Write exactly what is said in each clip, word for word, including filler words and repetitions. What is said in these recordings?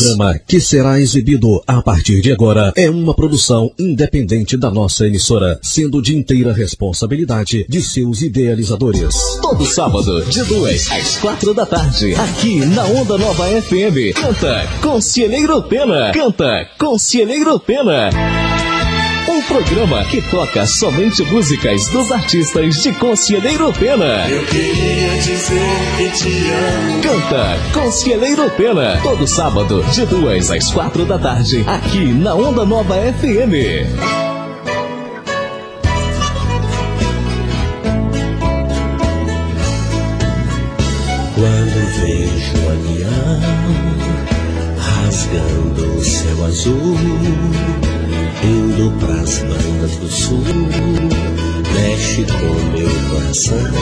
programa que será exibido a partir de agora é uma produção independente da nossa emissora, sendo de inteira responsabilidade de seus idealizadores. Todo sábado, de duas às quatro da tarde, aqui na Onda Nova F M, canta Conselheiro Pena, canta Conselheiro Pena. Um programa que toca somente músicas dos artistas de Conselheiro Pena. Eu queria dizer que te amo. Canta Conselheiro Pena, todo sábado, de duas às quatro da tarde, aqui na Onda Nova F M. Quando vejo o avião rasgando o céu azul, indo pras bandas do sul, mexe com meu coração.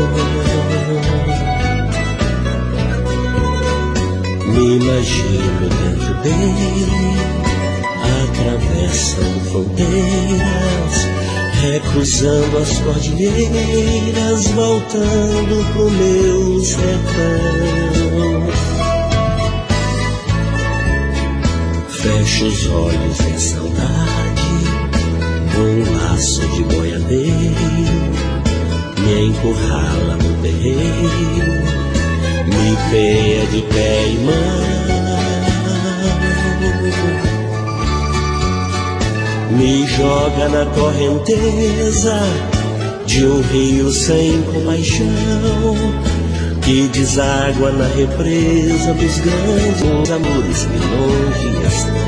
Me imagino dentro dele, atravessando fronteiras, recruzando as cordilheiras, voltando pro meu sertão. Fecho os olhos em saudade, um laço de boiadeiro me encurrala no terreiro, me pede pé e mão, me joga na correnteza de um rio sem compaixão, que deságua na represa dos grandes amores que longe estão.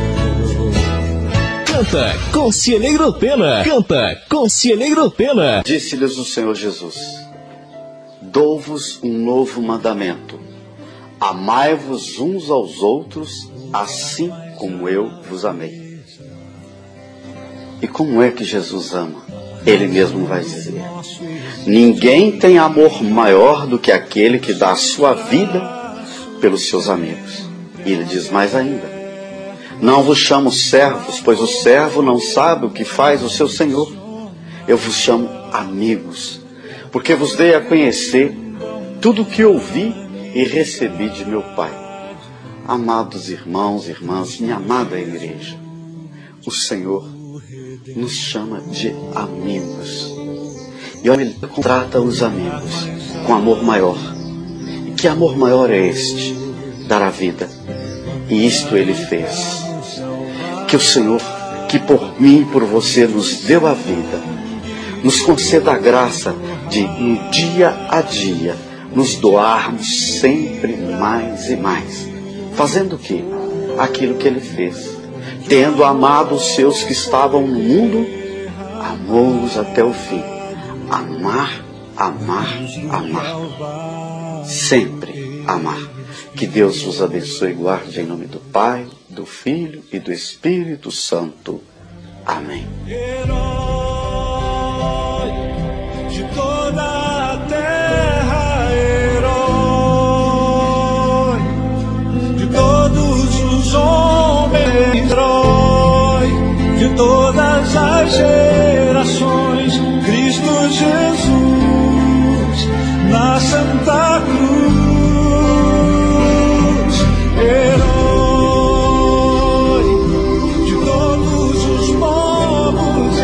Canta Conselheiro Pena, canta Conselheiro Pena. Disse-lhes o Senhor Jesus: dou-vos um novo mandamento, amai-vos uns aos outros, assim como eu vos amei. E como é que Jesus ama? Ele mesmo vai dizer: ninguém tem amor maior do que aquele que dá a sua vida pelos seus amigos. E ele diz mais ainda: não vos chamo servos, pois o servo não sabe o que faz o seu senhor. Eu vos chamo amigos, porque vos dei a conhecer tudo o que ouvi e recebi de meu Pai. Amados irmãos e irmãs, minha amada igreja, o Senhor nos chama de amigos. E olha, ele trata os amigos com amor maior. E que amor maior é este? Dar a vida. E isto ele fez. Que o Senhor, que por mim e por você nos deu a vida, nos conceda a graça de, no dia a dia, nos doarmos sempre mais e mais. Fazendo o quê? Aquilo que ele fez. Tendo amado os seus que estavam no mundo, amou-os até o fim. Amar, amar, amar. Sempre amar. Que Deus vos abençoe e guarde em nome do Pai, do Filho e do Espírito Santo. Amém. Herói de toda a terra, herói de todos os homens, herói de todas as gerações, Cristo Jesus na Santa Cruz. Herói de todos os povos,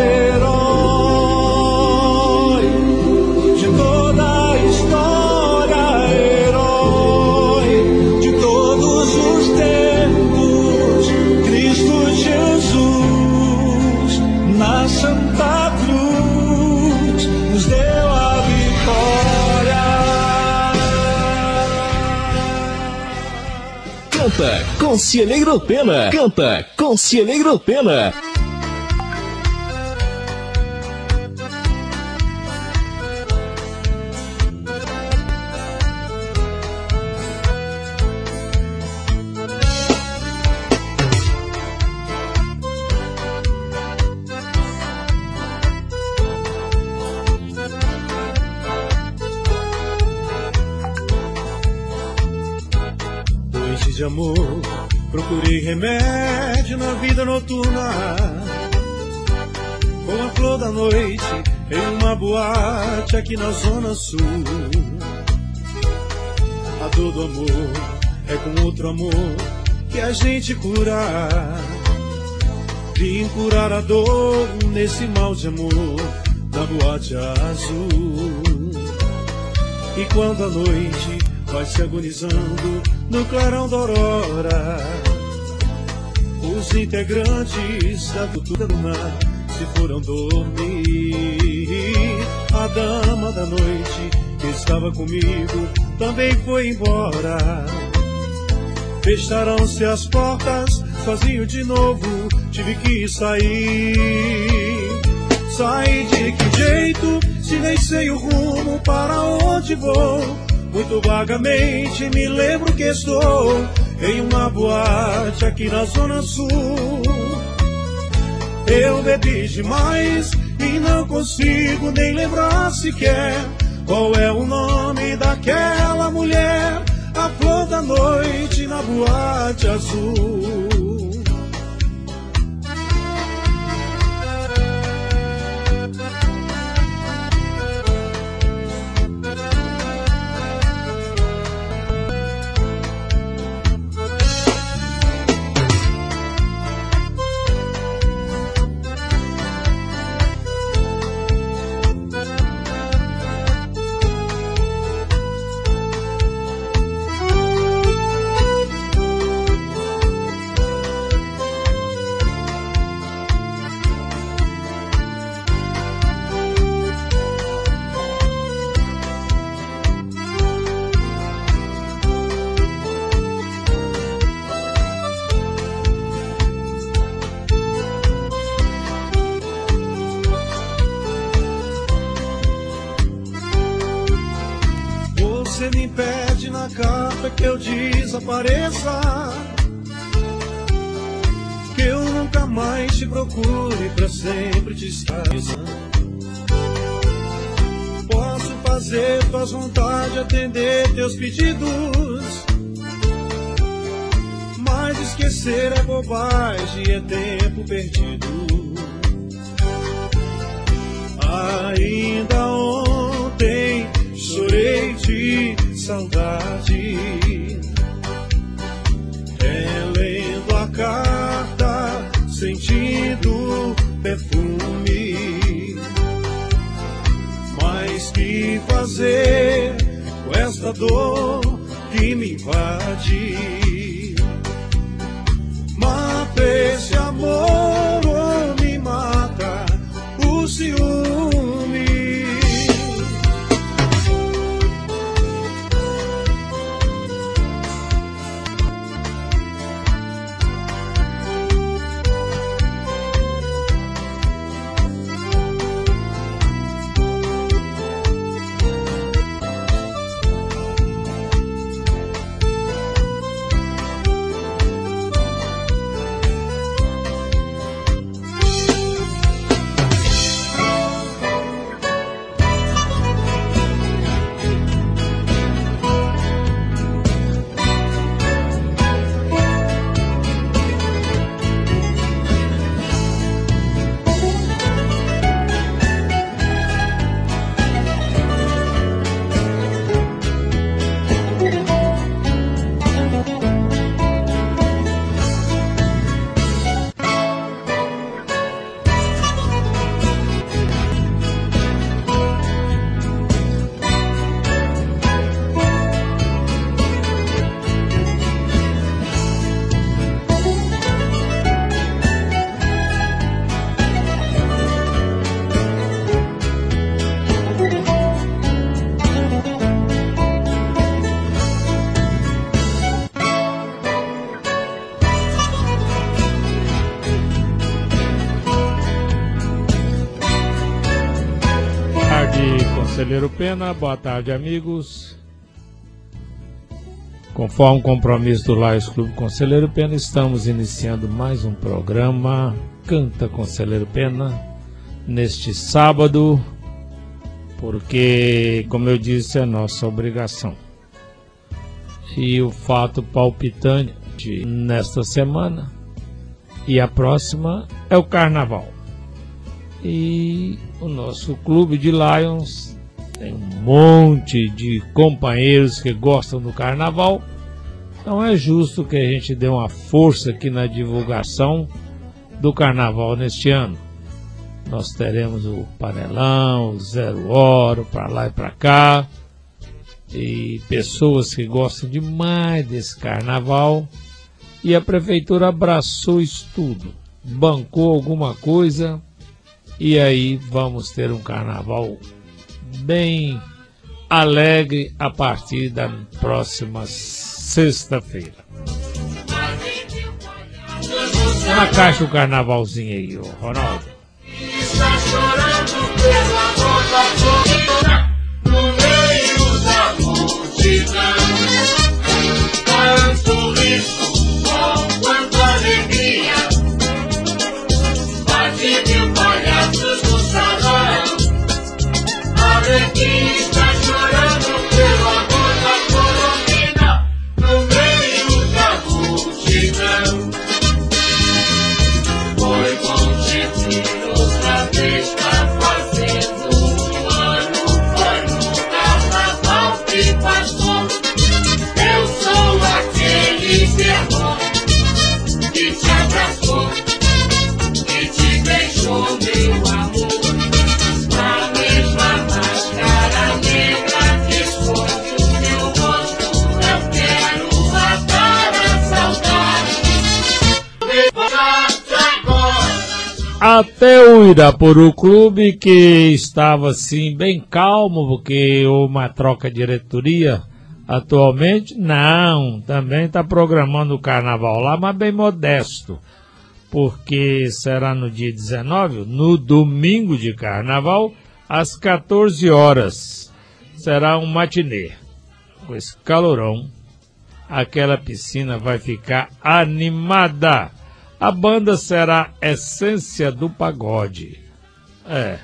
herói de toda a história, herói de todos os tempos, Cristo Jesus na Santa Cruz nos deu a vitória. Canta Conselheiro Pena, canta Conselheiro Pena. De amor, procurei remédio na vida noturna, com a flor da noite em uma boate aqui na Zona Sul. A dor do amor é com outro amor que a gente curar. Vim curar a dor nesse mal de amor da boate azul. E quando a noite vai se agonizando no clarão da aurora, os integrantes da cultura do mar se foram dormir. A dama da noite que estava comigo também foi embora. Fecharam-se as portas, sozinho de novo tive que sair. Saí de que jeito, se nem sei o rumo para onde vou. Muito vagamente me lembro que estou em uma boate aqui na Zona Sul. Eu bebi demais e não consigo nem lembrar sequer qual é o nome daquela mulher, a flor da noite na boate azul. Você me impede na carta que eu desapareça, que eu nunca mais te procure pra sempre te esquecer. Posso fazer tuas vontades, atender teus pedidos, mas esquecer é bobagem, é tempo perdido. Ainda ontem chorei de saudade, relendo a carta, sentindo perfume. Mas que fazer com esta dor que me invade? Mata esse amor ou me mata o ciúme? Conselheiro Pena, boa tarde, amigos. Conforme o compromisso do Lions Clube Conselheiro Pena, estamos iniciando mais um programa Canta Conselheiro Pena neste sábado, porque, como eu disse, é nossa obrigação. E o fato palpitante nesta semana e a próxima é o Carnaval. E o nosso clube de Lions tem um monte de companheiros que gostam do Carnaval Então é justo que a gente dê uma força aqui na divulgação do carnaval neste ano. Nós teremos o panelão, o zero hora, para lá e para cá, e pessoas que gostam demais desse carnaval, e a prefeitura abraçou isso tudo, bancou alguma coisa, e aí vamos ter um carnaval bem alegre a partir da próxima sexta-feira. Na caixa o carnavalzinho aí, ô Ronaldo. Está chorando pelo amor da florida, no meio da multidão. Quanto risco, oh, quanta alegria, bate mil palhaços no salão. Alegria está chorando pelo amor da florida, no meio da multidão. Foi bom te ver outra vez, tá fazendo um ano, foi no carnaval que passou. Eu sou aquele irmão que te abraçou, que te deixou, meu amor, na mesma máscara negra que esconde o meu rosto. Eu quero matar a saudade. Até o Irapuru Clube, que estava assim bem calmo, porque houve uma troca de diretoria atualmente, não, também está programando o carnaval lá, mas bem modesto, porque será no dia dezenove, no domingo de carnaval, às quatorze horas. Será um matinê, com esse calorão, aquela piscina vai ficar animada. A banda será Essência do Pagode. É.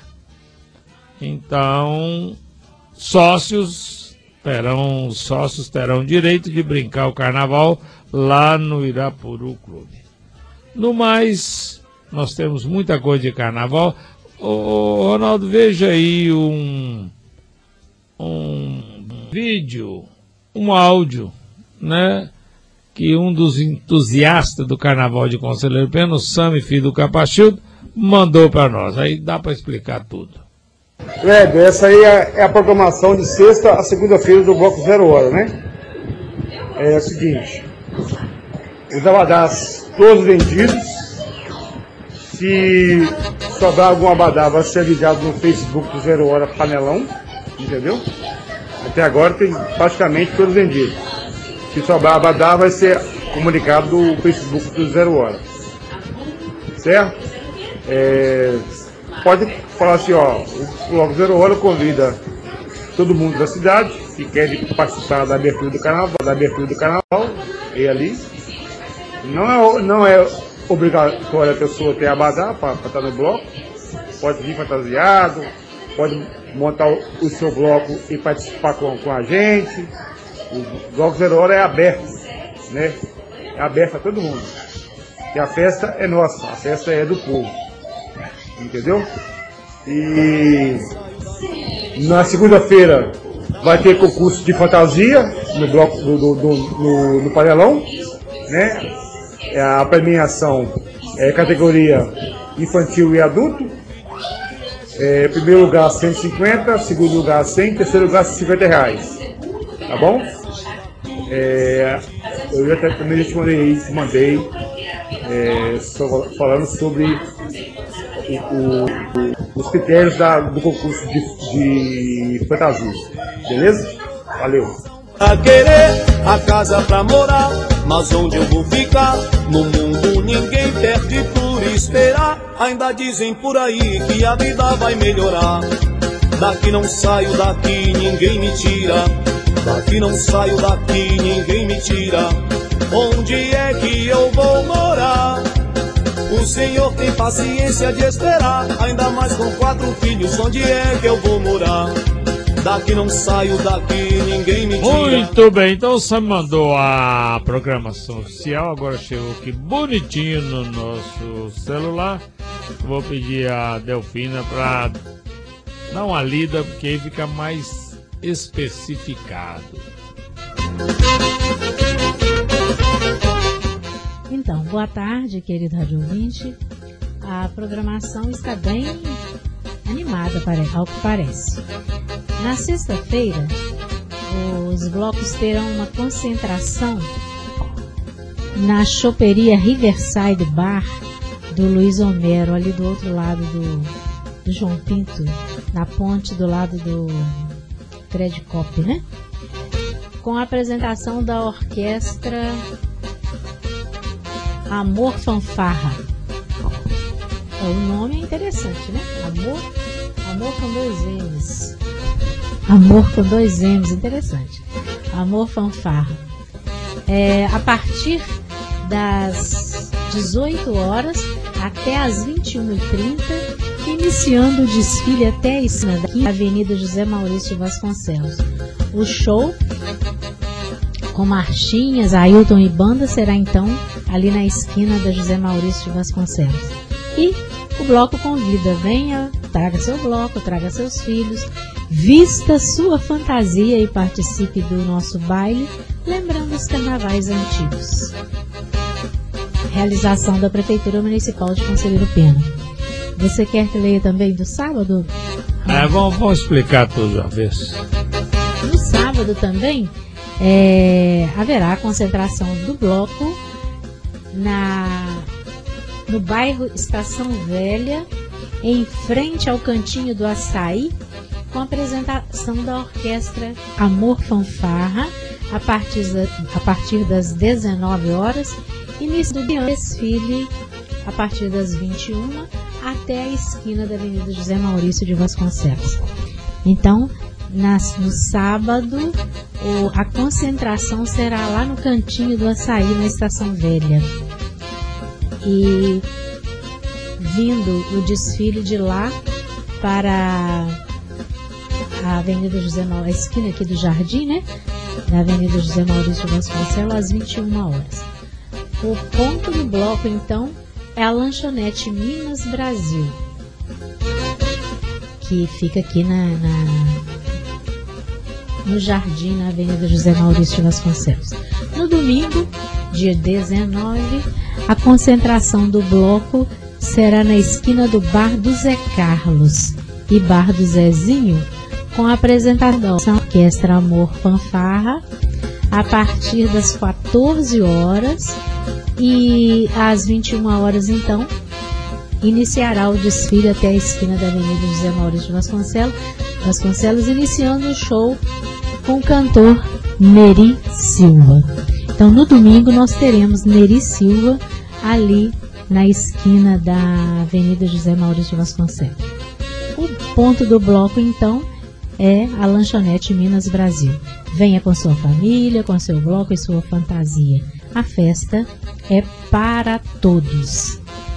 Então, sócios terão, sócios terão direito de brincar o carnaval lá no Irapuru Clube. No mais, nós temos muita coisa de carnaval. Ô, Ronaldo, veja aí um, um vídeo, um áudio, né? Que um dos entusiastas do carnaval de Conselheiro Pena, o Sami, filho do Capachildo, mandou para nós. Aí dá para explicar tudo. Kleber, essa aí é, é a programação de sexta a segunda-feira do Bloco Zero Hora, né? É o seguinte, os abadás todos vendidos. Se sobrar algum abadá, vai ser avisado no Facebook do Zero Hora Panelão, entendeu? Até agora tem praticamente todos vendidos. Se sobrar abadá, vai ser comunicado no Facebook do Zero Hora. Certo? É, pode falar assim, ó, o Bloco Zero Hora convida todo mundo da cidade que quer participar da abertura do carnaval, da abertura do carnaval, e ali. Não é, não é obrigatório a pessoa ter abadá para estar no bloco. Pode vir fantasiado, pode montar o, o seu bloco e participar com, com a gente. O Bloco Zero Hora é aberto, né? É aberto a todo mundo. E a festa é nossa, a festa é do povo. Entendeu? E na segunda-feira vai ter concurso de fantasia no bloco do, do, do, no, no panelão, né? A premiação é categoria infantil e adulto. É, primeiro lugar cento e cinquenta, segundo lugar cem, terceiro lugar cinquenta reais. Tá bom? É, eu já também respondei isso, mandei é, falando sobre o, o, o, os critérios da, do concurso de, de fantasia. Beleza? Valeu! A querer a casa pra morar, mas onde eu vou ficar? No mundo ninguém perde por esperar. Ainda dizem por aí que a vida vai melhorar. Daqui não saio, daqui ninguém me tira. Daqui não saio, daqui ninguém me tira. Onde é que eu vou morar? O Senhor tem paciência de esperar. Ainda mais com quatro filhos, onde é que eu vou morar? Daqui não saio, daqui ninguém me tira. Muito bem, então você mandou a programação oficial. Agora chegou aqui bonitinho no nosso celular. Vou pedir a Delfina para dar uma lida, porque aí fica mais especificado. Então, boa tarde, querido rádio ouvinte. A programação está bem animada, ao que parece. Na sexta-feira, os blocos terão uma concentração na choperia Riverside Bar do Luiz Homero, ali do outro lado do, do João Pinto, na ponte do lado do Credit Cop, né? Com a apresentação da orquestra Amor Fanfarra. O nome é interessante, né? Amor, amor com dois M's. Amor com dois M's, interessante. Amor Fanfarra. É, a partir das dezoito horas até as vinte e uma e trinta, iniciando o desfile até a esquina da Avenida José Maurício de Vasconcelos. O show com marchinhas, Ailton e banda será então ali na esquina da José Maurício de Vasconcelos. E o bloco convida, venha, traga seu bloco, traga seus filhos, vista sua fantasia e participe do nosso baile, lembrando os carnavais antigos. Realização da Prefeitura Municipal de Conselheiro Pena. Você quer que leia também do sábado? É, vamos, vamos explicar tudo de uma vez. No sábado também é, haverá concentração do bloco na, no bairro Estação Velha, em frente ao Cantinho do Açaí, com a apresentação da orquestra Amor Fanfarra, a partir, da, a partir das dezenove horas, início do desfile a partir das vinte e uma até a esquina da Avenida José Maurício de Vasconcelos. Então, nas, no sábado, o, a concentração será lá no Cantinho do Açaí, na Estação Velha. E vindo o desfile de lá para a Avenida José Maurício, a esquina aqui do Jardim, né? Da Avenida José Maurício de Vasconcelos, às vinte e uma horas. O ponto do bloco, então, é a lanchonete Minas Brasil, que fica aqui na, na, no Jardim, na Avenida José Maurício de Vasconcelos. No domingo, dia dezenove, a concentração do bloco será na esquina do Bar do Zé Carlos e Bar do Zezinho, com a apresentação da orquestra Amor Fanfarra, a partir das quatorze horas. E às vinte e uma horas, então, iniciará o desfile até a esquina da Avenida José Maurício de Vasconcelos, Vasconcelos, iniciando o show com o cantor Neri Silva. Então, no domingo, nós teremos Neri Silva ali na esquina da Avenida José Maurício de Vasconcelos. O ponto do bloco, então, é a lanchonete Minas Brasil. Venha com sua família, com seu bloco e sua fantasia. A festa é para todos.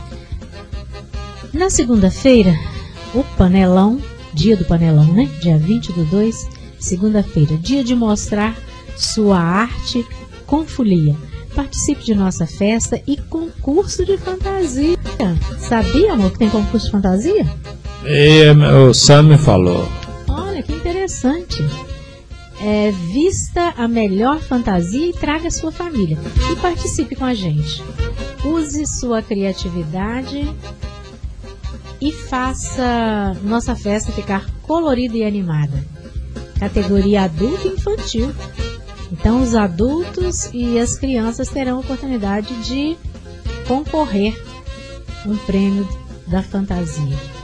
Na segunda-feira, o Panelão, dia do Panelão, né? Dia vinte do dois, segunda-feira, dia de mostrar sua arte com folia. Participe de nossa festa e concurso de fantasia. Sabia, amor, que tem concurso de fantasia? E, o Sam me falou. Olha, que interessante. É, vista a melhor fantasia e traga sua família. E participe com a gente. Use sua criatividade e faça nossa festa ficar colorida e animada. Categoria adulto e infantil. Então os adultos e as crianças terão a oportunidade de concorrer a um prêmio da fantasia.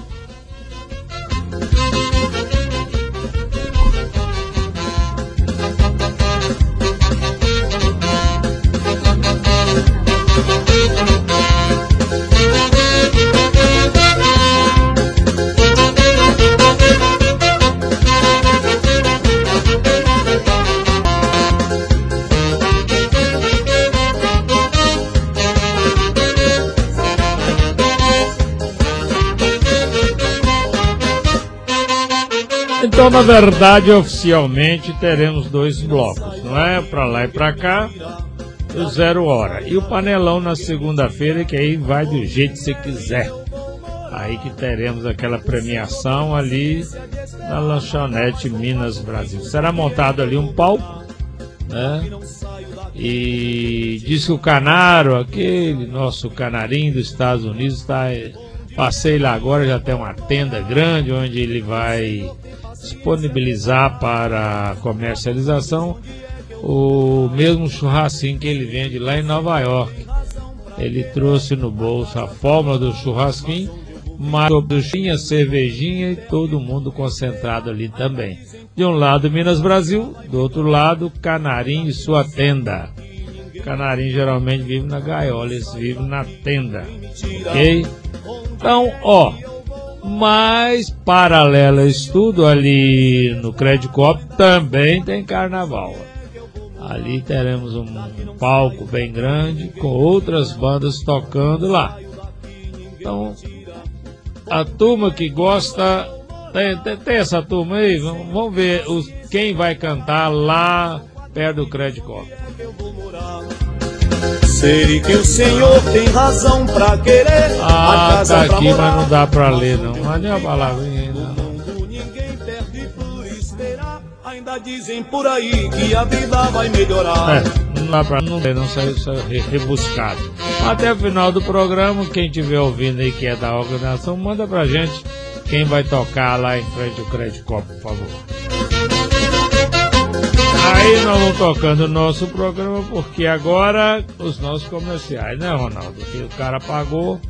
Então, na verdade, oficialmente teremos dois blocos, não é? Para lá e para cá, o zero hora. E o panelão na segunda-feira, que aí vai do jeito que você quiser. Aí que teremos aquela premiação ali na lanchonete Minas Brasil. Será montado ali um palco, né? E diz que o Canaro, aquele nosso canarinho dos Estados Unidos, está. Passei lá agora, já tem uma tenda grande onde ele vai disponibilizar para comercialização o mesmo churrasquinho que ele vende lá em Nova York. Ele trouxe no bolso a fórmula do churrasquinho, mas tinha cervejinha e todo mundo concentrado ali também. De um lado Minas Brasil, do outro lado Canarinho e sua tenda. Canarinho geralmente vive na gaiola, eles vivem na tenda, ok? Então, ó, mas paralelo a isso tudo, ali no Crédito Coop também tem carnaval. Ali teremos um palco bem grande com outras bandas tocando lá. Então, a turma que gosta, tem, tem, tem essa turma aí, vamos, vamos ver os, quem vai cantar lá perto do Crédito Coop. Sei que o senhor tem razão pra querer. Ah, a casa tá pra aqui, morar, mas não dá pra ler não. Mas nem a palavrinha ainda. ninguém perde por esperar. Ainda dizem por aí que a vida vai melhorar. É, não dá pra não ler, não saiu, saiu rebuscado. Até o final do programa, quem estiver ouvindo aí que é da organização, manda pra gente quem vai tocar lá em frente ao Crédito Coop, por favor. Aí nós vamos tocando o nosso programa, porque agora os nossos comerciais, né, Ronaldo? Que o cara pagou.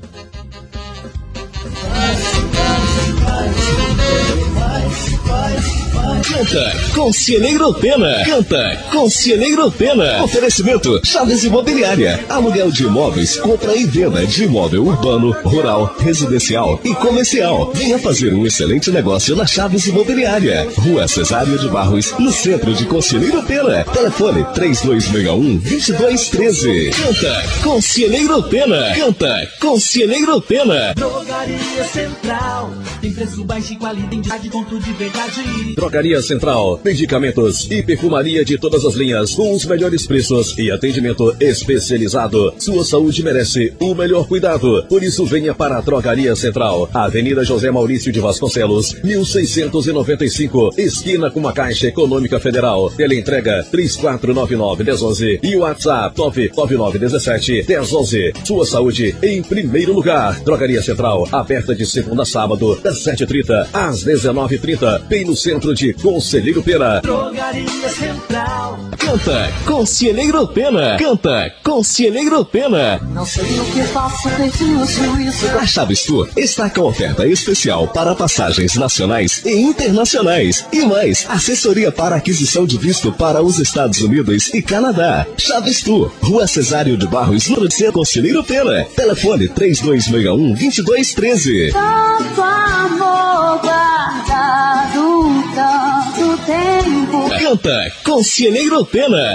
Canta Conselheiro Pena. Canta Conselheiro Pena. Oferecimento Chaves Imobiliária. Aluguel de imóveis, compra e venda de imóvel urbano, rural, residencial e comercial. Venha fazer um excelente negócio na Chaves Imobiliária. Rua Cesário de Barros, no centro de Conselheiro Pena. Telefone três dois seis um, dois dois um três. Canta Conselheiro Pena. Canta Conselheiro Pena. Drogaria Central. Tem preço baixo e qualidade, ponto de verdade. Drogaria Central, medicamentos e perfumaria de todas as linhas, com os melhores preços e atendimento especializado. Sua saúde merece o melhor cuidado, por isso venha para a Drogaria Central, Avenida José Maurício de Vasconcelos, mil seiscentos e noventa e cinco, esquina com a Caixa Econômica Federal. Teleentrega três quatro nove nove, um zero um zero e o WhatsApp nove nove nove um sete, um zero um zero. Sua saúde em primeiro lugar. Drogaria Central, aberta de segunda a sábado, das sete e trinta às dezenove e trinta, bem no centro de Conselheiro Pena. Drogaria Central. Canta Conselheiro Pena. Canta Conselheiro Pena. Não sei o que faço, perdi o juízo. A Chaves Tour está com oferta especial para passagens nacionais e internacionais. E mais, assessoria para aquisição de visto para os Estados Unidos e Canadá. Chaves Tour, Rua Cesário de Barros, número cem, Conselheiro Pena. Telefone três dois seis um, dois dois um três. Tanto amor guardado tanto tempo. Canta Conselheiro Pena.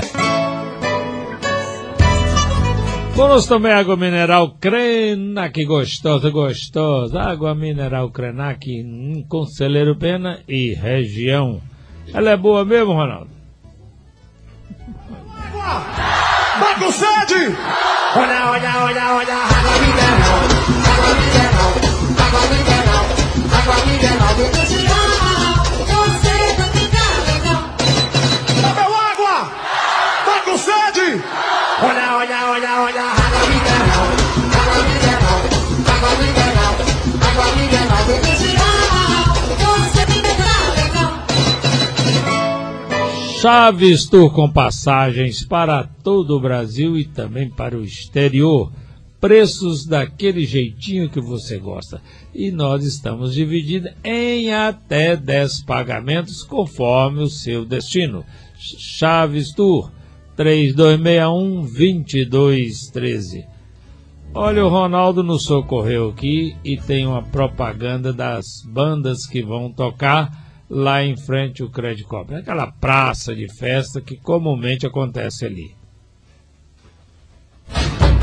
Vamos tomar água mineral Krenak, gostosa, gostosa. Água mineral Krenak, em Conselheiro Pena e região. Ela é boa mesmo, Ronaldo? Tá com sede? Olha, olha, olha, olha, água mineral, água mineral, água mineral, água mineral do Credial. Você vai ficar legal. Bebeu água? Tá com sede? Olha, olha, olha, olha, água mineral, água mineral, água mineral, água mineral do Credial. Você vai ficar legal. Chaves Tour com passagens para todo o Brasil e também para o exterior. Preços daquele jeitinho que você gosta. E nós estamos divididos em até dez pagamentos conforme o seu destino. Chaves Tour três dois seis um, dois dois um três. Olha, o Ronaldo nos socorreu aqui e tem uma propaganda das bandas que vão tocar lá em frente ao Crédito Coop. É aquela praça de festa que comumente acontece ali.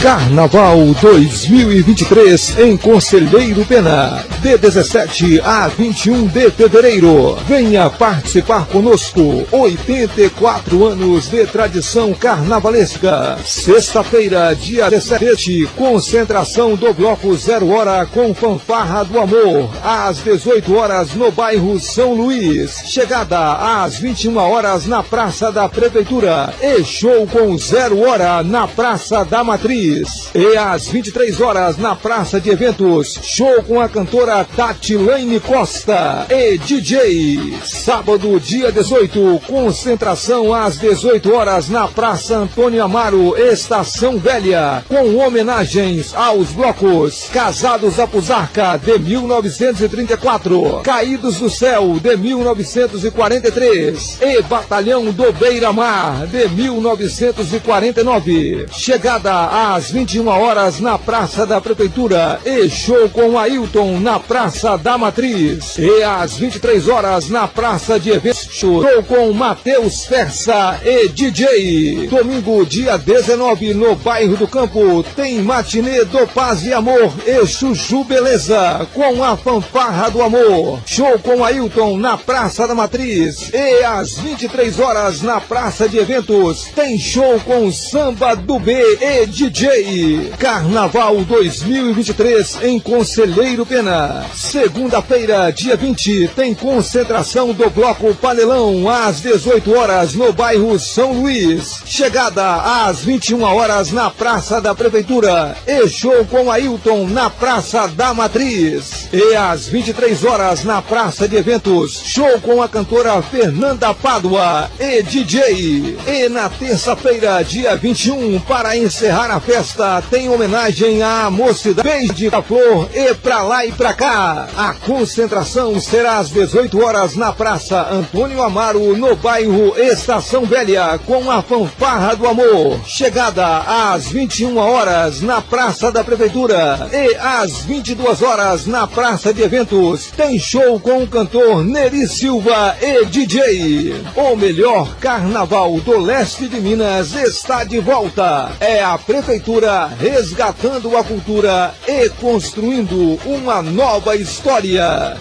Carnaval dois mil e vinte e três em Conselheiro Pena, de dezessete a vinte e um de fevereiro. Venha participar conosco. oitenta e quatro anos de tradição carnavalesca. Sexta-feira, dia dezessete, concentração do Bloco Zero Hora com Fanfarra do Amor, às dezoito horas no bairro São Luís. Chegada às vinte e uma horas na Praça da Prefeitura e show com Zero Hora na Praça da Matriz. E às vinte e três horas na Praça de Eventos, show com a cantora Tatilane Costa e D J. Sábado, dia dezoito, concentração às dezoito horas na Praça Antônio Amaro, Estação Velha, com homenagens aos blocos Casados da Pusarca, de mil novecentos e trinta e quatro, Caídos do Céu, de mil novecentos e quarenta e três e Batalhão do Beira-Mar, de mil novecentos e quarenta e nove. Chegada às vinte e uma horas na Praça da Prefeitura e show com Ailton na Praça da Matriz. E às vinte e três horas na Praça de Eventos, show com Matheus Fersa e D J. Domingo, dia dezenove, no bairro do Campo, tem matinê do Paz e Amor e Chuchu Beleza com a Fanfarra do Amor. Show com Ailton na Praça da Matriz. E às vinte e três horas na Praça de Eventos, tem show com Samba do B e D J. Carnaval dois mil e vinte e três em Conselheiro Pena. Segunda-feira, dia vinte, tem concentração do Bloco Panelão às dezoito horas no bairro São Luís. Chegada às vinte e uma horas na Praça da Prefeitura e show com Ailton na Praça da Matriz. E às vinte e três horas na Praça de Eventos, show com a cantora Fernanda Pádua e D J. E na terça-feira, dia vinte e um, para encerrar a festa, tem homenagem à mocidade de Flor e pra lá e pra cá. A concentração será às dezoito horas na Praça Antônio Amaro, no bairro Estação Velha, com a Fanfarra do Amor. Chegada às vinte e uma horas na Praça da Prefeitura e às vinte e duas horas na Praça de Eventos, tem show com o cantor Neri Silva e D J. O melhor carnaval do leste de Minas está de volta. É a Prefeitura resgatando a cultura e construindo uma nova história.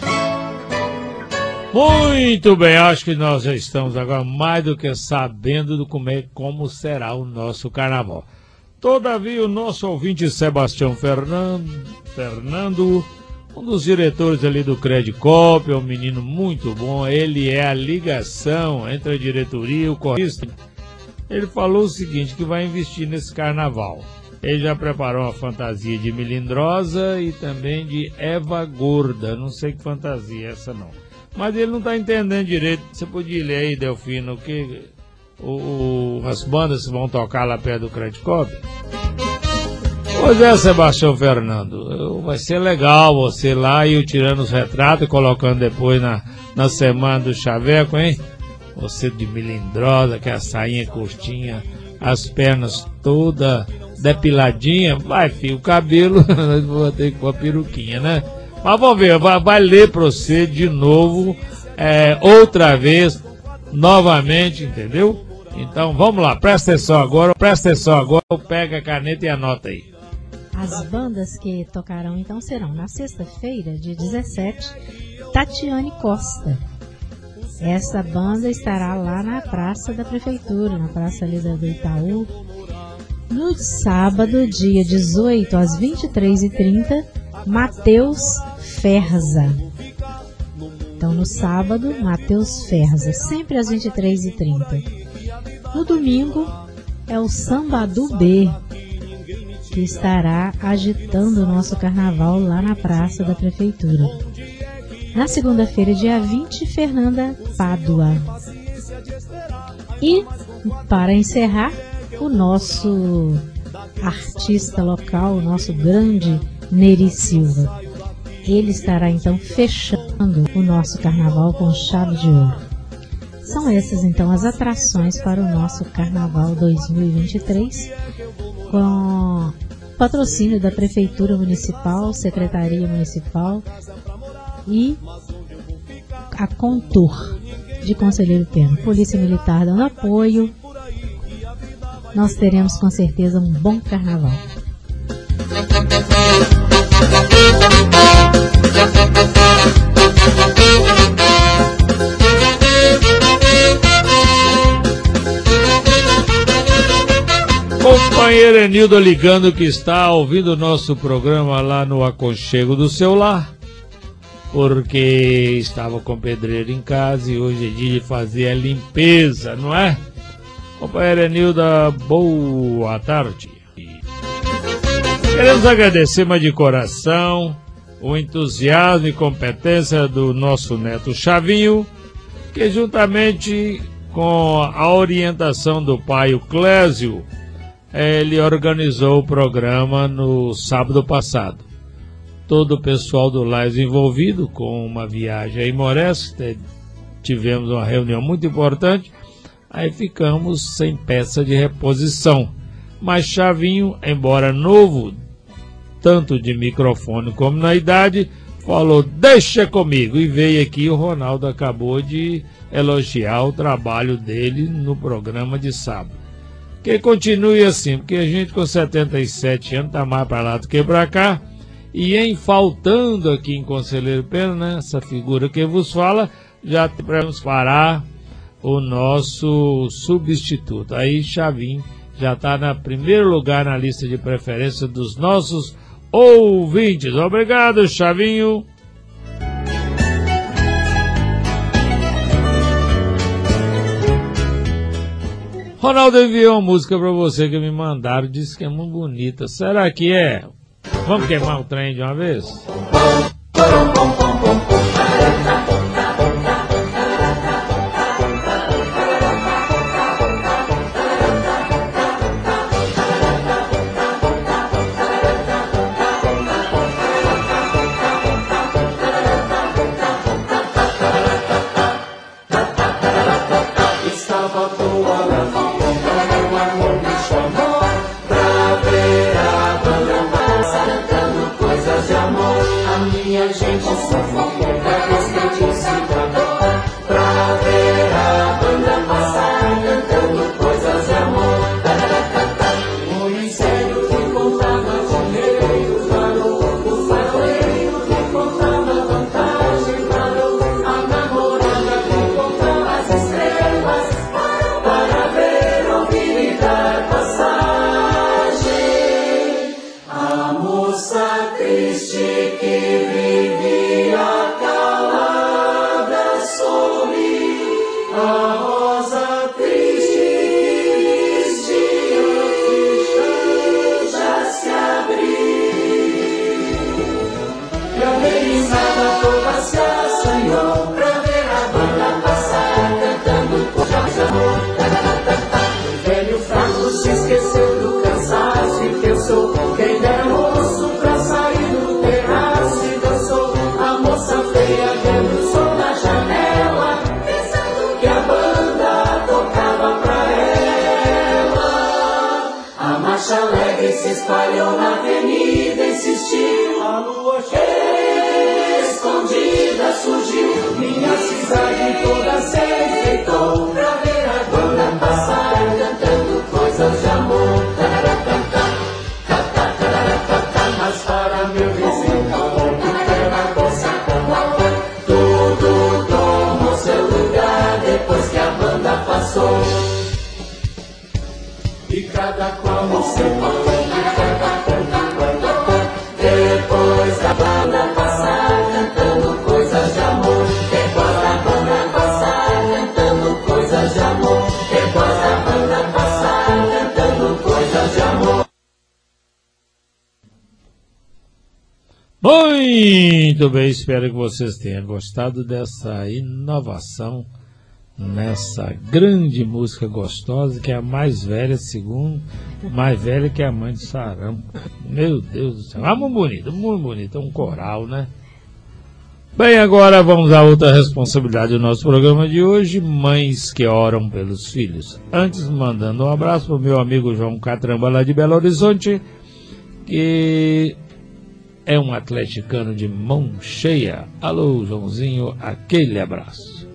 Muito bem, acho que nós já estamos agora mais do que sabendo do como, é, como será o nosso carnaval. Todavia, o nosso ouvinte Sebastião Fernando, Fernando, um dos diretores ali do Credicop, é um menino muito bom, ele é a ligação entre a diretoria e o corrista. Ele falou o seguinte, que vai investir nesse carnaval. Ele já preparou uma fantasia de Melindrosa e também de Eva Gorda. Não sei que fantasia é essa não. Mas ele não está entendendo direito. Você podia ler aí, Delfino, o que o, as bandas vão tocar lá perto do Credicop? Pois é, Sebastião Fernando. Vai ser legal você lá e eu tirando os retratos e colocando depois na, na semana do Chaveco, hein? Você de Melindrosa, que é a sainha curtinha, as pernas toda depiladinha, vai, filho, o cabelo, nós vamos ter que pôr a peruquinha, né? Mas vamos ver, vai, vai ler pra você de novo, é, outra vez, novamente, entendeu? Então vamos lá, presta atenção agora, presta atenção agora, pega a caneta e anota aí. As bandas que tocarão então serão na sexta-feira, dia dezessete, Tatiane Costa. Essa banda estará lá na Praça da Prefeitura, na Praça ali do Itaú. No sábado, dia dezoito, às vinte e três e trinta, Matheus Ferza. Então, no sábado, Matheus Ferza, sempre às vinte e três e trinta. No domingo, é o Samba do B, que estará agitando o nosso carnaval lá na Praça da Prefeitura. Na segunda-feira, dia vinte, Fernanda Pádua. E, para encerrar, o nosso artista local, o nosso grande Neri Silva. Ele estará, então, fechando o nosso carnaval com chave de ouro. São essas, então, as atrações para o nosso Carnaval dois mil e vinte e três, com patrocínio da Prefeitura Municipal, Secretaria Municipal e a Contour de Conselheiro Pena. Polícia Militar dando apoio. Nós teremos com certeza um bom carnaval. Erenildo ligando que está ouvindo o nosso programa lá no aconchego do seu lar, porque estava com pedreiro em casa e hoje é dia de fazer a limpeza, não é? Companheira Erenilda, boa tarde. Queremos agradecer mais de coração o entusiasmo e competência do nosso neto Chavinho, que juntamente com a orientação do pai, o Clésio, ele organizou o programa no sábado passado. Todo o pessoal do Lais envolvido com uma viagem a Imorés, tivemos uma reunião muito importante, aí ficamos sem peça de reposição. Mas Chavinho, embora novo, tanto de microfone como na idade, falou, deixa comigo, e veio aqui. O Ronaldo acabou de elogiar o trabalho dele no programa de sábado. Que continue assim, porque a gente com setenta e sete anos tá mais para lá do que para cá, e em faltando aqui em Conselheiro Pena, né, essa figura que vos fala, já vamos parar o nosso substituto. Aí Chavinho já está na primeiro lugar na lista de preferência dos nossos ouvintes. Obrigado, Chavinho. Ronaldo enviou uma música pra você que me mandaram, disse que é muito bonita. Será que é? Vamos queimar o trem de uma vez? Se espalhou na avenida, insistiu. A lua cheia, escondida, surgiu. Minha cidade toda se enfeitou pra ver a banda passar, cantando coisas de amor. Mas para meu vizinho, que era bolsa como amor, tudo tomou seu lugar depois que a banda passou. E cada qual no seu papel. Depois da banda passar, cantando coisas de amor. Depois da banda passar, cantando coisas de amor. Depois da banda passar, cantando coisas de amor. Muito bem, espero que vocês tenham gostado dessa inovação nessa grande música gostosa, que é a mais velha, segundo, mais velha que a mãe de Sarampo. Meu Deus do céu, ah, muito bonito, muito bonito, é um coral, né? Bem, agora vamos a outra responsabilidade do nosso programa de hoje, mães que oram pelos filhos. Antes, mandando um abraço para o meu amigo João Catramba, lá de Belo Horizonte, que é um atleticano de mão cheia. Alô, Joãozinho, aquele abraço.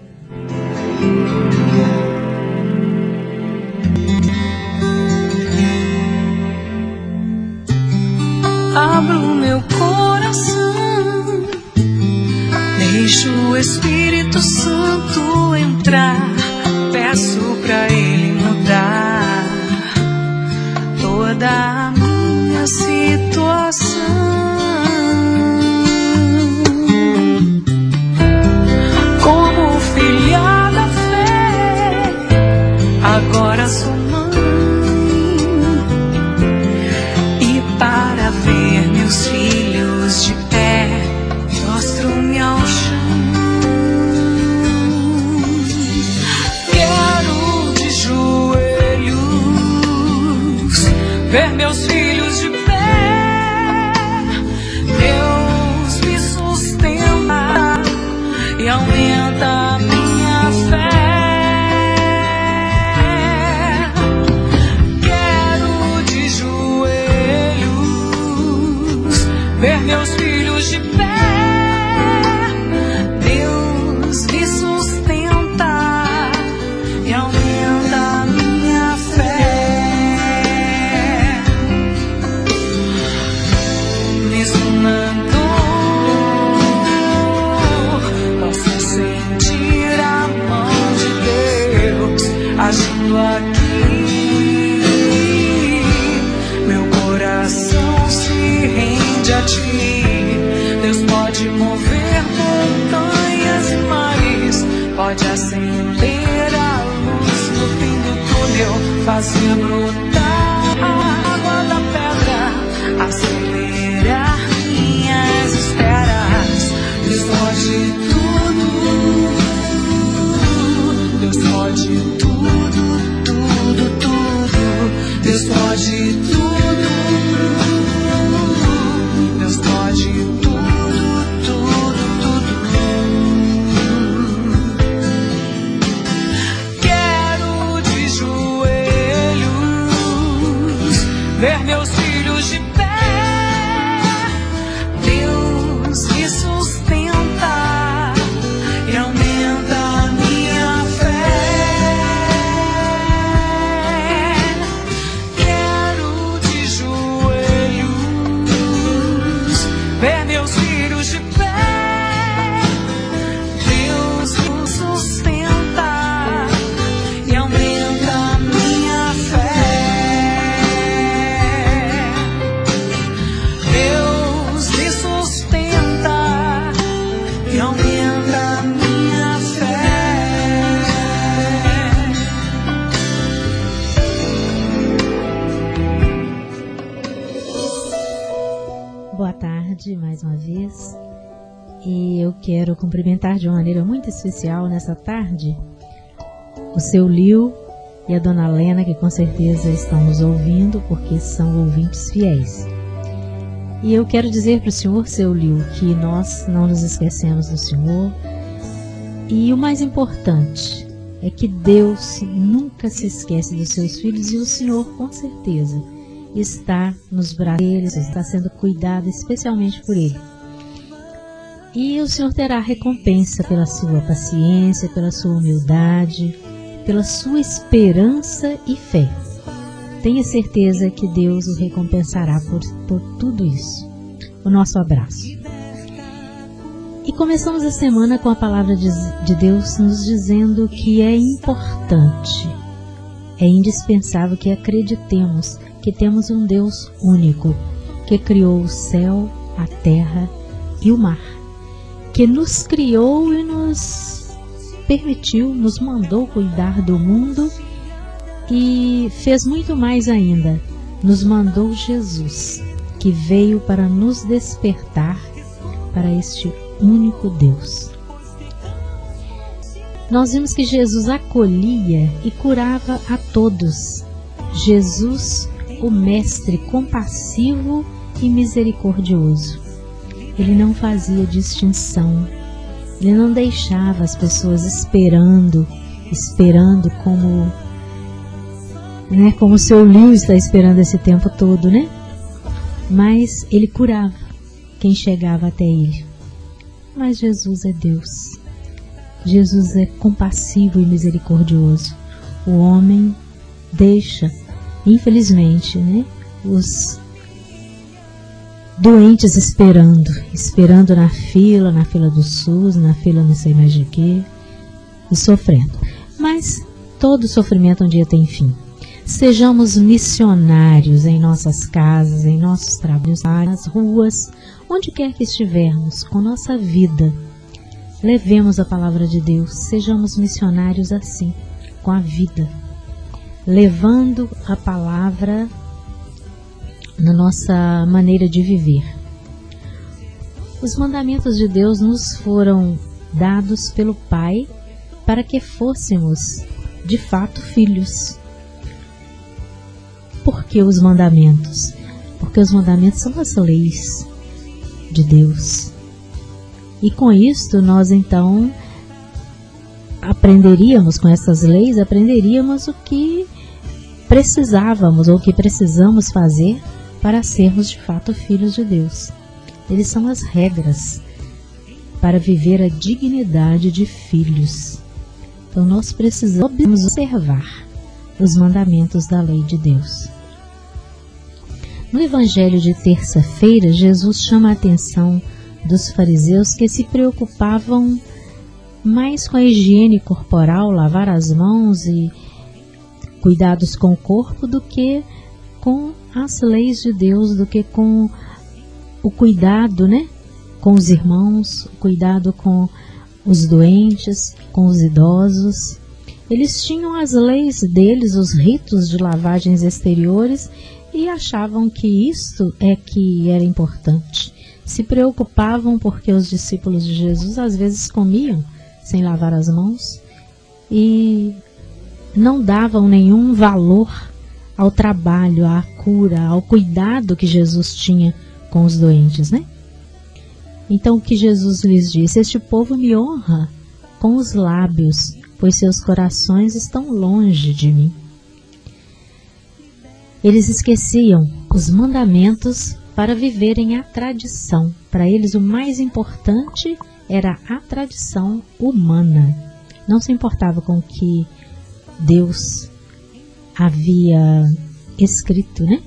Abro meu coração, deixo o Espírito Santo entrar, peço pra Ele mudar toda a minha situação. Como filha da fé, agora sou mãe, e para ver meus filhos de pé, prostro-me ao chão. Quero de joelhos ver meus filhos de pé. Deus me sustenta e aumenta a minha fé. Quero de joelhos ver meus filhos de pé. Deus me sustenta e aumenta a minha fé. Mesmo na dor, posso sentir a mão de Deus agindo aqui. Meu coração se rende a ti. Deus pode mover montanhas e mares, pode acender a luz no fim do túnel, fazer brotar a água da pedra, acelerar minhas esperas. Deus pode tudo, Deus pode tudo, tudo, tudo. Deus pode tudo, Deus pode tudo, tudo, tudo. Quero de joelhos ver meus filhos de pé. Deus me sustenta e aumenta a minha fé. Quero de joelhos ver meus filhos de pé. Deus me sustenta e aumenta a minha fé. Deus me sustenta e aumenta a minha fé. Boa tarde, mais uma vez. E eu quero cumprimentar de uma maneira muito especial nessa tarde o seu Lio e a dona Lena, que com certeza estão nos ouvindo, porque são ouvintes fiéis. E eu quero dizer para o senhor, seu Lio, que nós não nos esquecemos do senhor. E o mais importante é que Deus nunca se esquece dos seus filhos, e o senhor, com certeza, está nos braços deles, está sendo cuidado especialmente por ele. E o senhor terá recompensa pela sua paciência, pela sua humildade, pela sua esperança e fé. Tenha certeza que Deus o recompensará por, por tudo isso. O nosso abraço. E começamos a semana com a palavra de, de Deus nos dizendo que é importante, é indispensável que acreditemos que temos um Deus único, que criou o céu, a terra e o mar, que nos criou e nos permitiu, nos mandou cuidar do mundo e fez muito mais ainda, nos mandou Jesus, que veio para nos despertar para este único Deus. Nós vimos que Jesus acolhia e curava a todos. Jesus, o Mestre compassivo e misericordioso. Ele não fazia distinção. Ele não deixava as pessoas esperando, esperando como, né, como o seu Lio está esperando esse tempo todo, né? Mas ele curava quem chegava até ele. Mas Jesus é Deus. Jesus é compassivo e misericordioso. O homem deixa, infelizmente, né, os doentes esperando, esperando na fila, na fila do SUS, na fila não sei mais de quê, e sofrendo. Mas todo sofrimento um dia tem fim. Sejamos missionários em nossas casas, em nossos trabalhos, nas ruas, onde quer que estivermos, com nossa vida. Levemos a palavra de Deus, sejamos missionários assim, com a vida, levando a palavra na nossa maneira de viver. Os mandamentos de Deus nos foram dados pelo Pai para que fôssemos, de fato, filhos. Por que os mandamentos? Porque os mandamentos são as leis de Deus. E com isto nós então aprenderíamos, com essas leis, aprenderíamos o que precisávamos ou o que precisamos fazer para sermos de fato filhos de Deus. Eles são as regras para viver a dignidade de filhos. Então nós precisamos observar os mandamentos da lei de Deus. No Evangelho de terça-feira, Jesus chama a atenção dos fariseus que se preocupavam mais com a higiene corporal, lavar as mãos e cuidados com o corpo, do que com as leis de Deus, do que com o cuidado, né, com os irmãos, o cuidado com os doentes, com os idosos. Eles tinham as leis deles, os ritos de lavagens exteriores, e achavam que isto é que era importante. Se preocupavam porque os discípulos de Jesus às vezes comiam sem lavar as mãos e não davam nenhum valor ao trabalho, à cura, ao cuidado que Jesus tinha com os doentes, né? Então o que Jesus lhes disse: este povo me honra com os lábios, pois seus corações estão longe de mim. Eles esqueciam os mandamentos para viverem a tradição. Para eles o mais importante era a tradição humana. Não se importava com o que Deus havia escrito, né?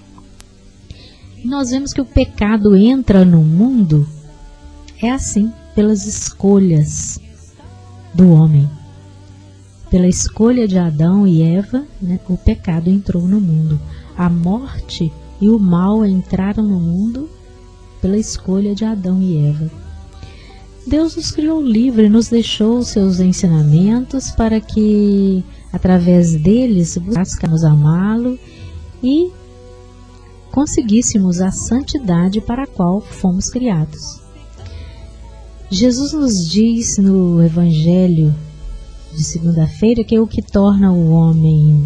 Nós vemos que o pecado entra no mundo, é assim, pelas escolhas do homem. Pela escolha de Adão e Eva, né, o pecado entrou no mundo. A morte e o mal entraram no mundo pela escolha de Adão e Eva. Deus nos criou livre, nos deixou os seus ensinamentos para que, através deles, buscássemos amá-lo e conseguíssemos a santidade para a qual fomos criados. Jesus nos diz no Evangelho de segunda-feira que o que torna o homem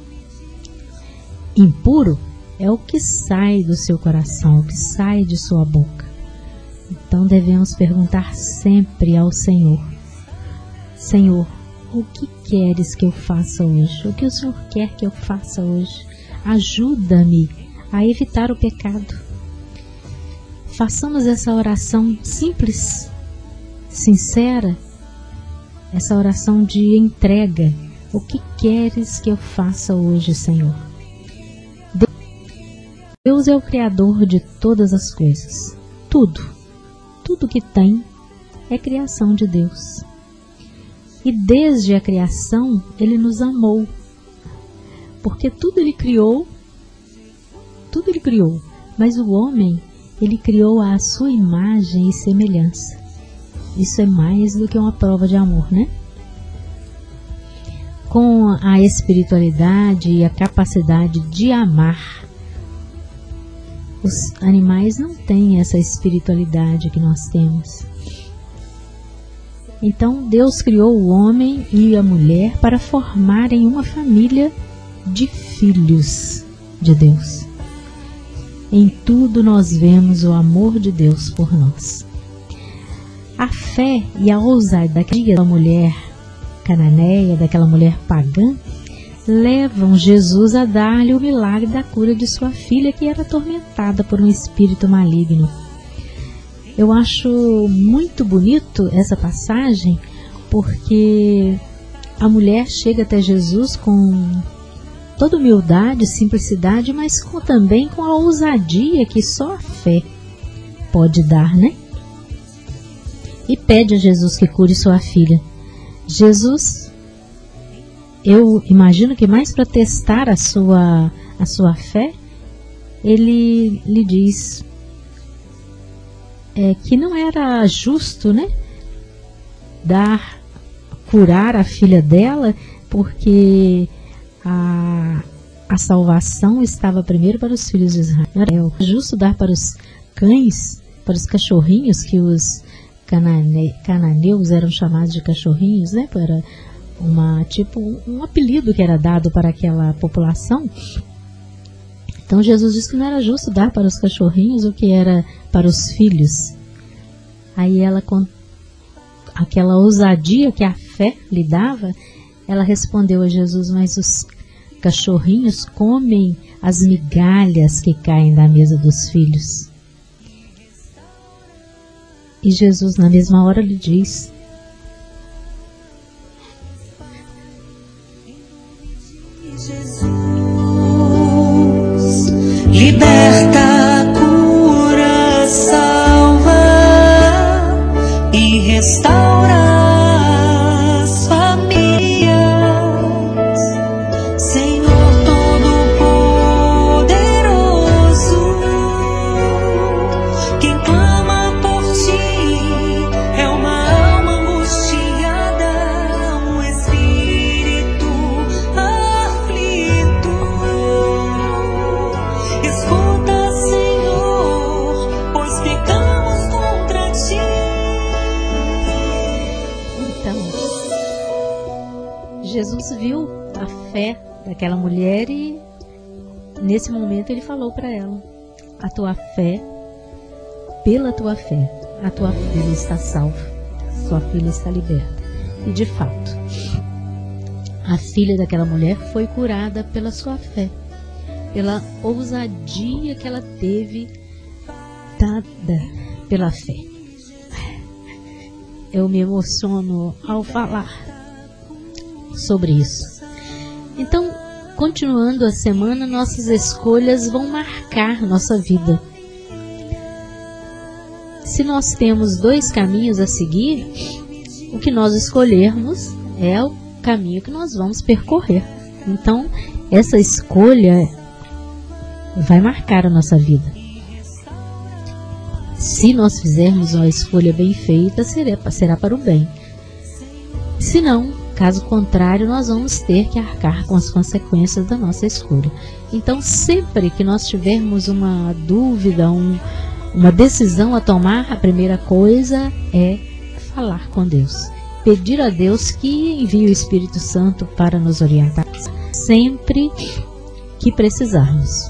impuro é o que sai do seu coração, o que sai de sua boca. Então devemos perguntar sempre ao Senhor: Senhor, o que queres que eu faça hoje? O que o Senhor quer que eu faça hoje? Ajuda-me a evitar o pecado. Façamos essa oração simples, sincera, essa oração de entrega. O que queres que eu faça hoje, Senhor? Deus é o Criador de todas as coisas. Tudo, tudo que tem é criação de Deus. E desde a criação Ele nos amou, porque tudo Ele criou, tudo Ele criou, mas o homem Ele criou à sua imagem e semelhança. Isso é mais do que uma prova de amor, né? Com a espiritualidade e a capacidade de amar, os animais não têm essa espiritualidade que nós temos. Então Deus criou o homem e a mulher para formarem uma família de filhos de Deus. Em tudo nós vemos o amor de Deus por nós. A fé e a ousadia da mulher cananeia, daquela mulher pagã, levam Jesus a dar-lhe o milagre da cura de sua filha, que era atormentada por um espírito maligno. Eu acho muito bonito essa passagem, porque a mulher chega até Jesus com toda humildade, simplicidade, mas com, também com a ousadia que só a fé pode dar, né? E pede a Jesus que cure sua filha. Jesus eu imagino que mais para testar a sua, a sua fé, ele lhe diz é, que não era justo, né, dar, curar a filha dela, porque a, a salvação estava primeiro para os filhos de Israel. É justo dar para os cães, para os cachorrinhos, que os canane, cananeus eram chamados de cachorrinhos, né, para uma, tipo, um, um apelido que era dado para aquela população. Então Jesus disse que não era justo dar para os cachorrinhos o que era para os filhos. Aí ela, com aquela ousadia que a fé lhe dava, ela respondeu a Jesus: mas os cachorrinhos comem as migalhas que caem da mesa dos filhos. E Jesus na mesma hora lhe diz: Jesus, liberta, cura, salva e restaura as famílias. Senhor Todo-Poderoso, quem clama por ti é uma alma angustiada, um espírito aflito. Escuta, Senhor, pois pecamos contra ti. Então, Jesus viu a fé daquela mulher e nesse momento ele falou para ela: a tua fé, pela tua fé, a tua filha está salva, sua filha está liberta. E de fato, a filha daquela mulher foi curada pela sua fé, pela ousadia que ela teve dada pela fé. Eu me emociono ao falar sobre isso. Então, continuando a semana, nossas escolhas vão marcar nossa vida. Se nós temos dois caminhos a seguir, o que nós escolhermos é o caminho que nós vamos percorrer. Então, essa escolha vai marcar a nossa vida. Se nós fizermos uma escolha bem feita, será, será para o bem. Se não, caso contrário, nós vamos ter que arcar com as consequências da nossa escolha. Então, sempre que nós tivermos uma dúvida, um, uma decisão a tomar, a primeira coisa é falar com Deus. Pedir a Deus que envie o Espírito Santo para nos orientar sempre que precisarmos.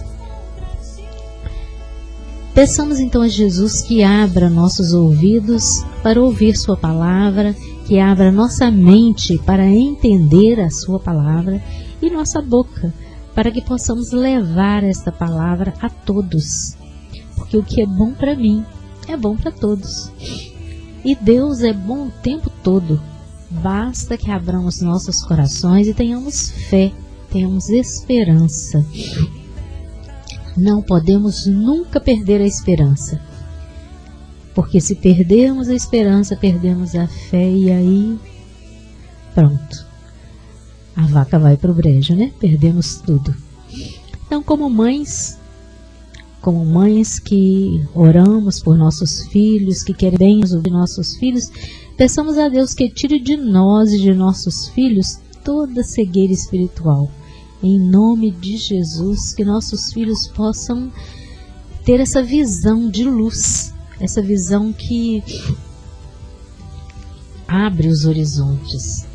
Peçamos então a Jesus que abra nossos ouvidos para ouvir sua palavra, que abra nossa mente para entender a sua palavra e nossa boca para que possamos levar esta palavra a todos. Porque o que é bom para mim é bom para todos. E Deus é bom o tempo todo. Basta que abramos nossos corações e tenhamos fé, tenhamos esperança. Não podemos nunca perder a esperança. Porque se perdermos a esperança, perdemos a fé e aí, pronto. A vaca vai para o brejo, né? Perdemos tudo. Então, como mães, como mães que oramos por nossos filhos, que queremos ouvir nossos filhos, peçamos a Deus que tire de nós e de nossos filhos toda cegueira espiritual. Em nome de Jesus, que nossos filhos possam ter essa visão de luz, essa visão que abre os horizontes.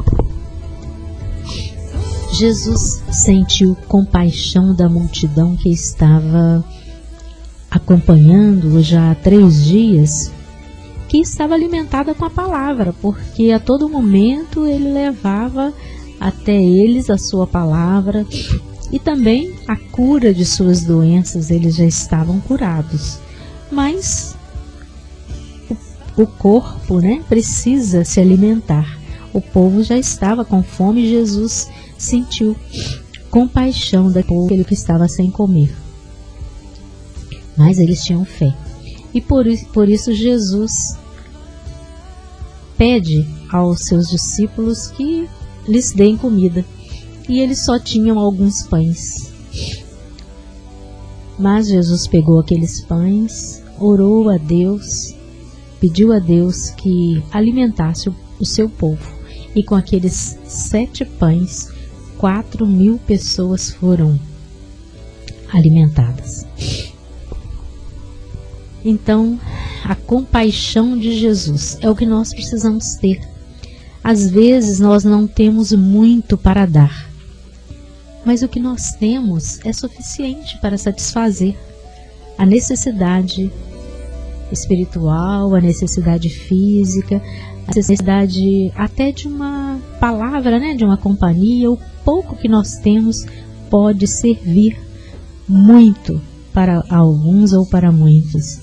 Jesus sentiu compaixão da multidão que estava acompanhando-o já há três dias, que estava alimentada com a palavra, porque a todo momento ele levava até eles a sua palavra e também a cura de suas doenças. Eles já estavam curados, mas o, o corpo, né, precisa se alimentar. O povo já estava com fome e Jesus sentiu compaixão daquele que estava sem comer. Mas eles tinham fé. E por, por isso Jesus pede aos seus discípulos que lhes deem comida. E eles só tinham alguns pães. Mas Jesus pegou aqueles pães, orou a Deus, pediu a Deus que alimentasse o, o seu povo. E com aqueles sete pães, quatro mil pessoas foram alimentadas. Então, a compaixão de Jesus é o que nós precisamos ter. Às vezes nós não temos muito para dar, mas o que nós temos é suficiente para satisfazer a necessidade espiritual, a necessidade física, a necessidade até de uma palavra, né, de uma companhia. O pouco que nós temos pode servir muito para alguns ou para muitos.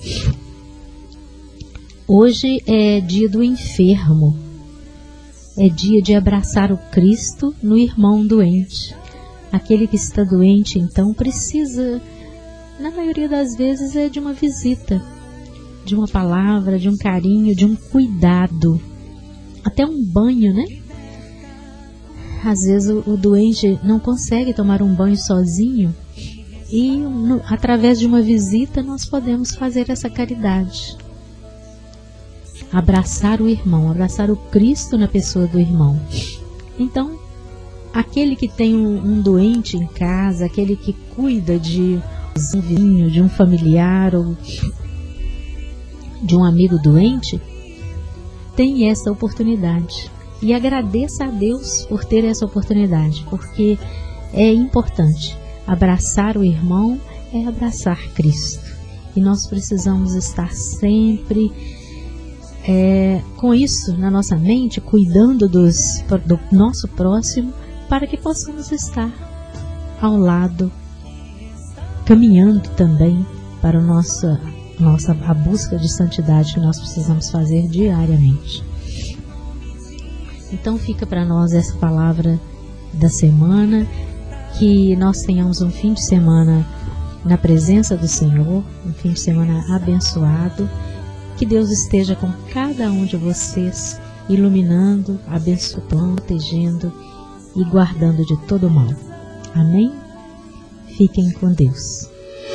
Hoje é dia do enfermo. É dia de abraçar o Cristo no irmão doente. Aquele que está doente, então, precisa, na maioria das vezes, é de uma visita, de uma palavra, de um carinho, de um cuidado. Até um banho, né? Às vezes o, o doente não consegue tomar um banho sozinho e, no, através de uma visita, nós podemos fazer essa caridade. Abraçar o irmão, abraçar o Cristo na pessoa do irmão. Então, aquele que tem um, um doente em casa, aquele que cuida de um vizinho, de um familiar ou de um amigo doente, tem essa oportunidade. E agradeça a Deus por ter essa oportunidade, porque é importante. Abraçar o irmão é abraçar Cristo. E nós precisamos estar sempre É, com isso na nossa mente, cuidando dos, do nosso próximo, para que possamos estar ao lado, caminhando também para a nossa, nossa, a busca de santidade que nós precisamos fazer diariamente. Então fica para nós essa palavra da semana, que nós tenhamos um fim de semana na presença do Senhor, um fim de semana abençoado. Que Deus esteja com cada um de vocês, iluminando, abençoando, protegendo e guardando de todo mal. Amém? Fiquem com Deus.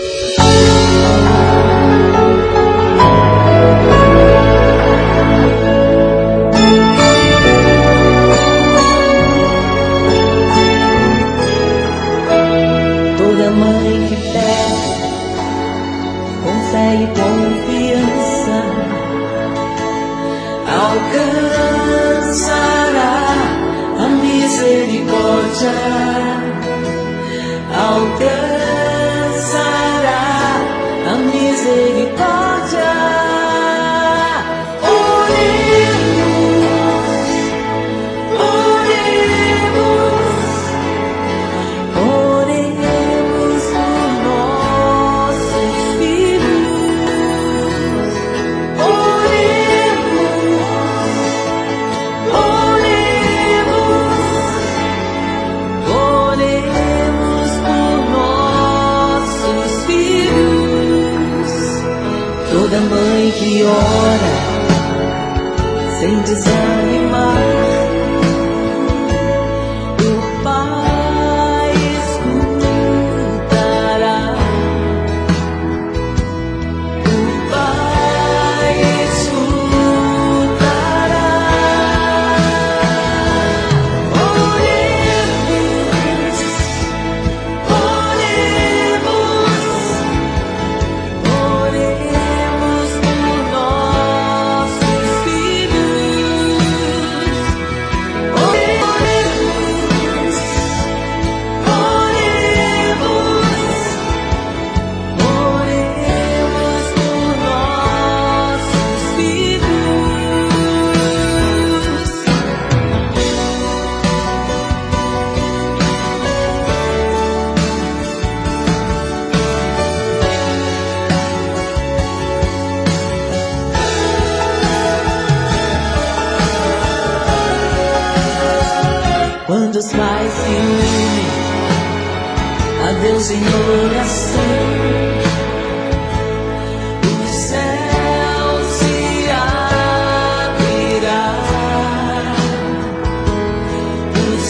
Toda mãe que pede, com fé e confiança, alcançará a misericórdia, alcançará a misericórdia. Oremos, oremos, oremos por nossos filhos. Toda mãe que ora sem desanimar, o Pai escutará, o Pai escutará. Oremos, oremos, oremos por nossos filhos. Oremos, oremos, oremos por nossos filhos. Quando os pais se unem a Deus em oração, o céu se abrirá, o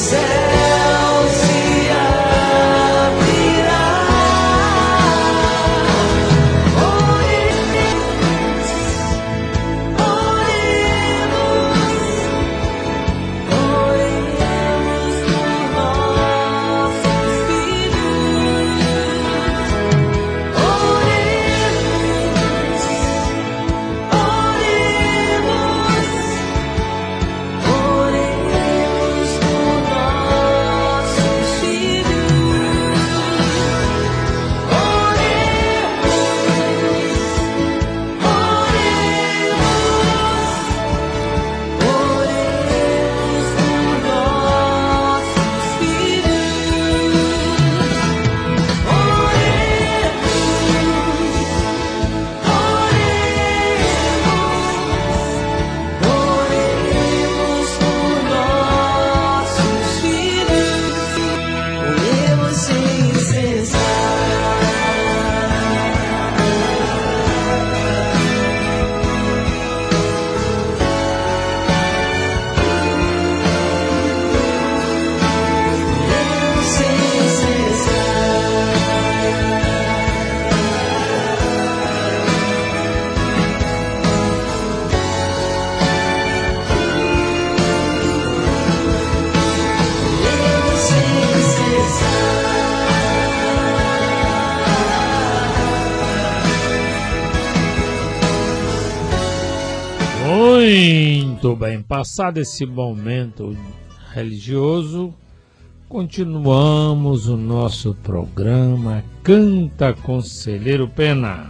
Muito bem, passado esse momento religioso, continuamos o nosso programa Canta Conselheiro Pena.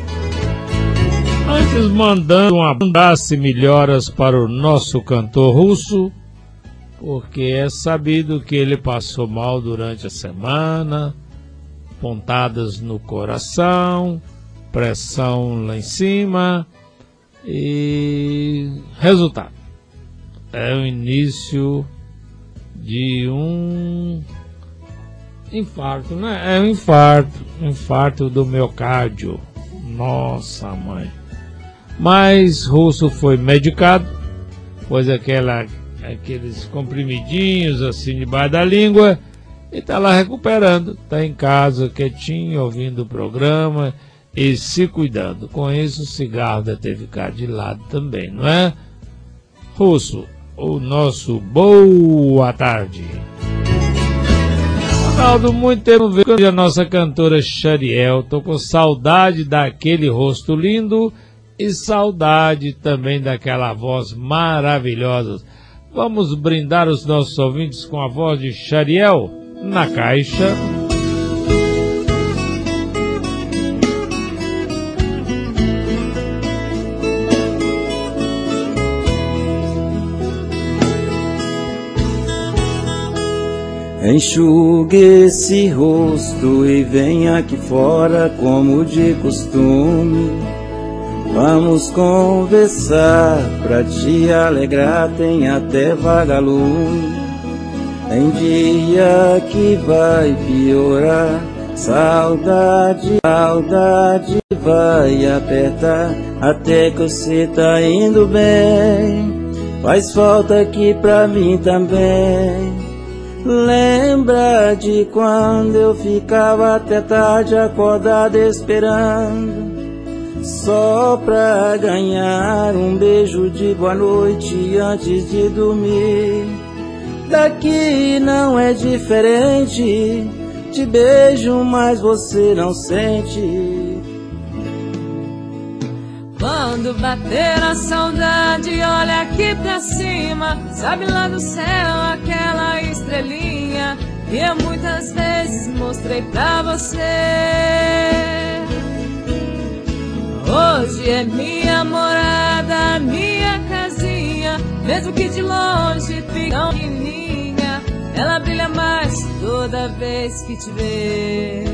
Antes, mandando um abraço e melhoras para o nosso cantor russo, porque é sabido que ele passou mal durante a semana, pontadas no coração, pressão lá em cima e resultado é o início de um infarto, né? É um infarto, infarto do miocárdio. Nossa mãe. Mas Russo foi medicado, pôs aquela, aqueles comprimidinhos assim debaixo da língua e está lá recuperando. Está em casa, quietinho, ouvindo o programa e se cuidando. Com isso, o cigarro deve ter ficado de lado também, não é? Russo, o nosso boa tarde. Ronaldo, muito tempo vendo a nossa cantora Xariel. Tô com saudade daquele rosto lindo e saudade também daquela voz maravilhosa. Vamos brindar os nossos ouvintes com a voz de Xariel na caixa. Enxugue esse rosto e venha aqui fora como de costume. Vamos conversar, pra te alegrar tem até vagalume. Tem dia que vai piorar, saudade, saudade vai apertar, até que você tá indo bem. Faz falta aqui pra mim também. Lembra de quando eu ficava até tarde acordado esperando, só pra ganhar um beijo de boa noite antes de dormir. Daqui não é diferente, te beijo mas você não sente. Quando bater a saudade, olha aqui pra cima, sabe lá no céu aquela estrelinha que eu muitas vezes mostrei pra você. Hoje é minha morada, minha casinha, mesmo que de longe fique tão pequenininha, ela brilha mais toda vez que te vê.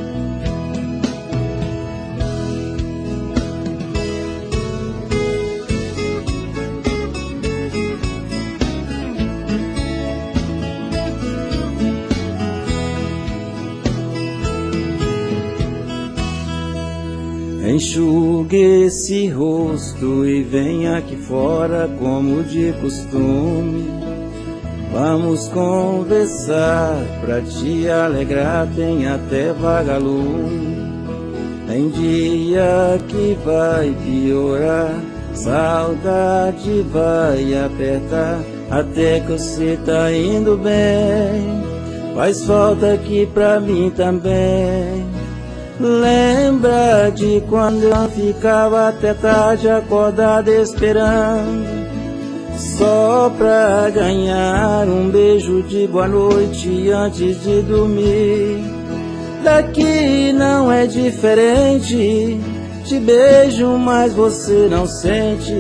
Enxugue esse rosto e venha aqui fora como de costume. Vamos conversar, pra te alegrar tem até vagalume. Tem dia que vai piorar, saudade vai apertar, até que você tá indo bem. Faz falta aqui pra mim também. Lembra de quando eu ficava até tarde acordado esperando, só pra ganhar um beijo de boa noite antes de dormir. Daqui não é diferente, te beijo mas você não sente.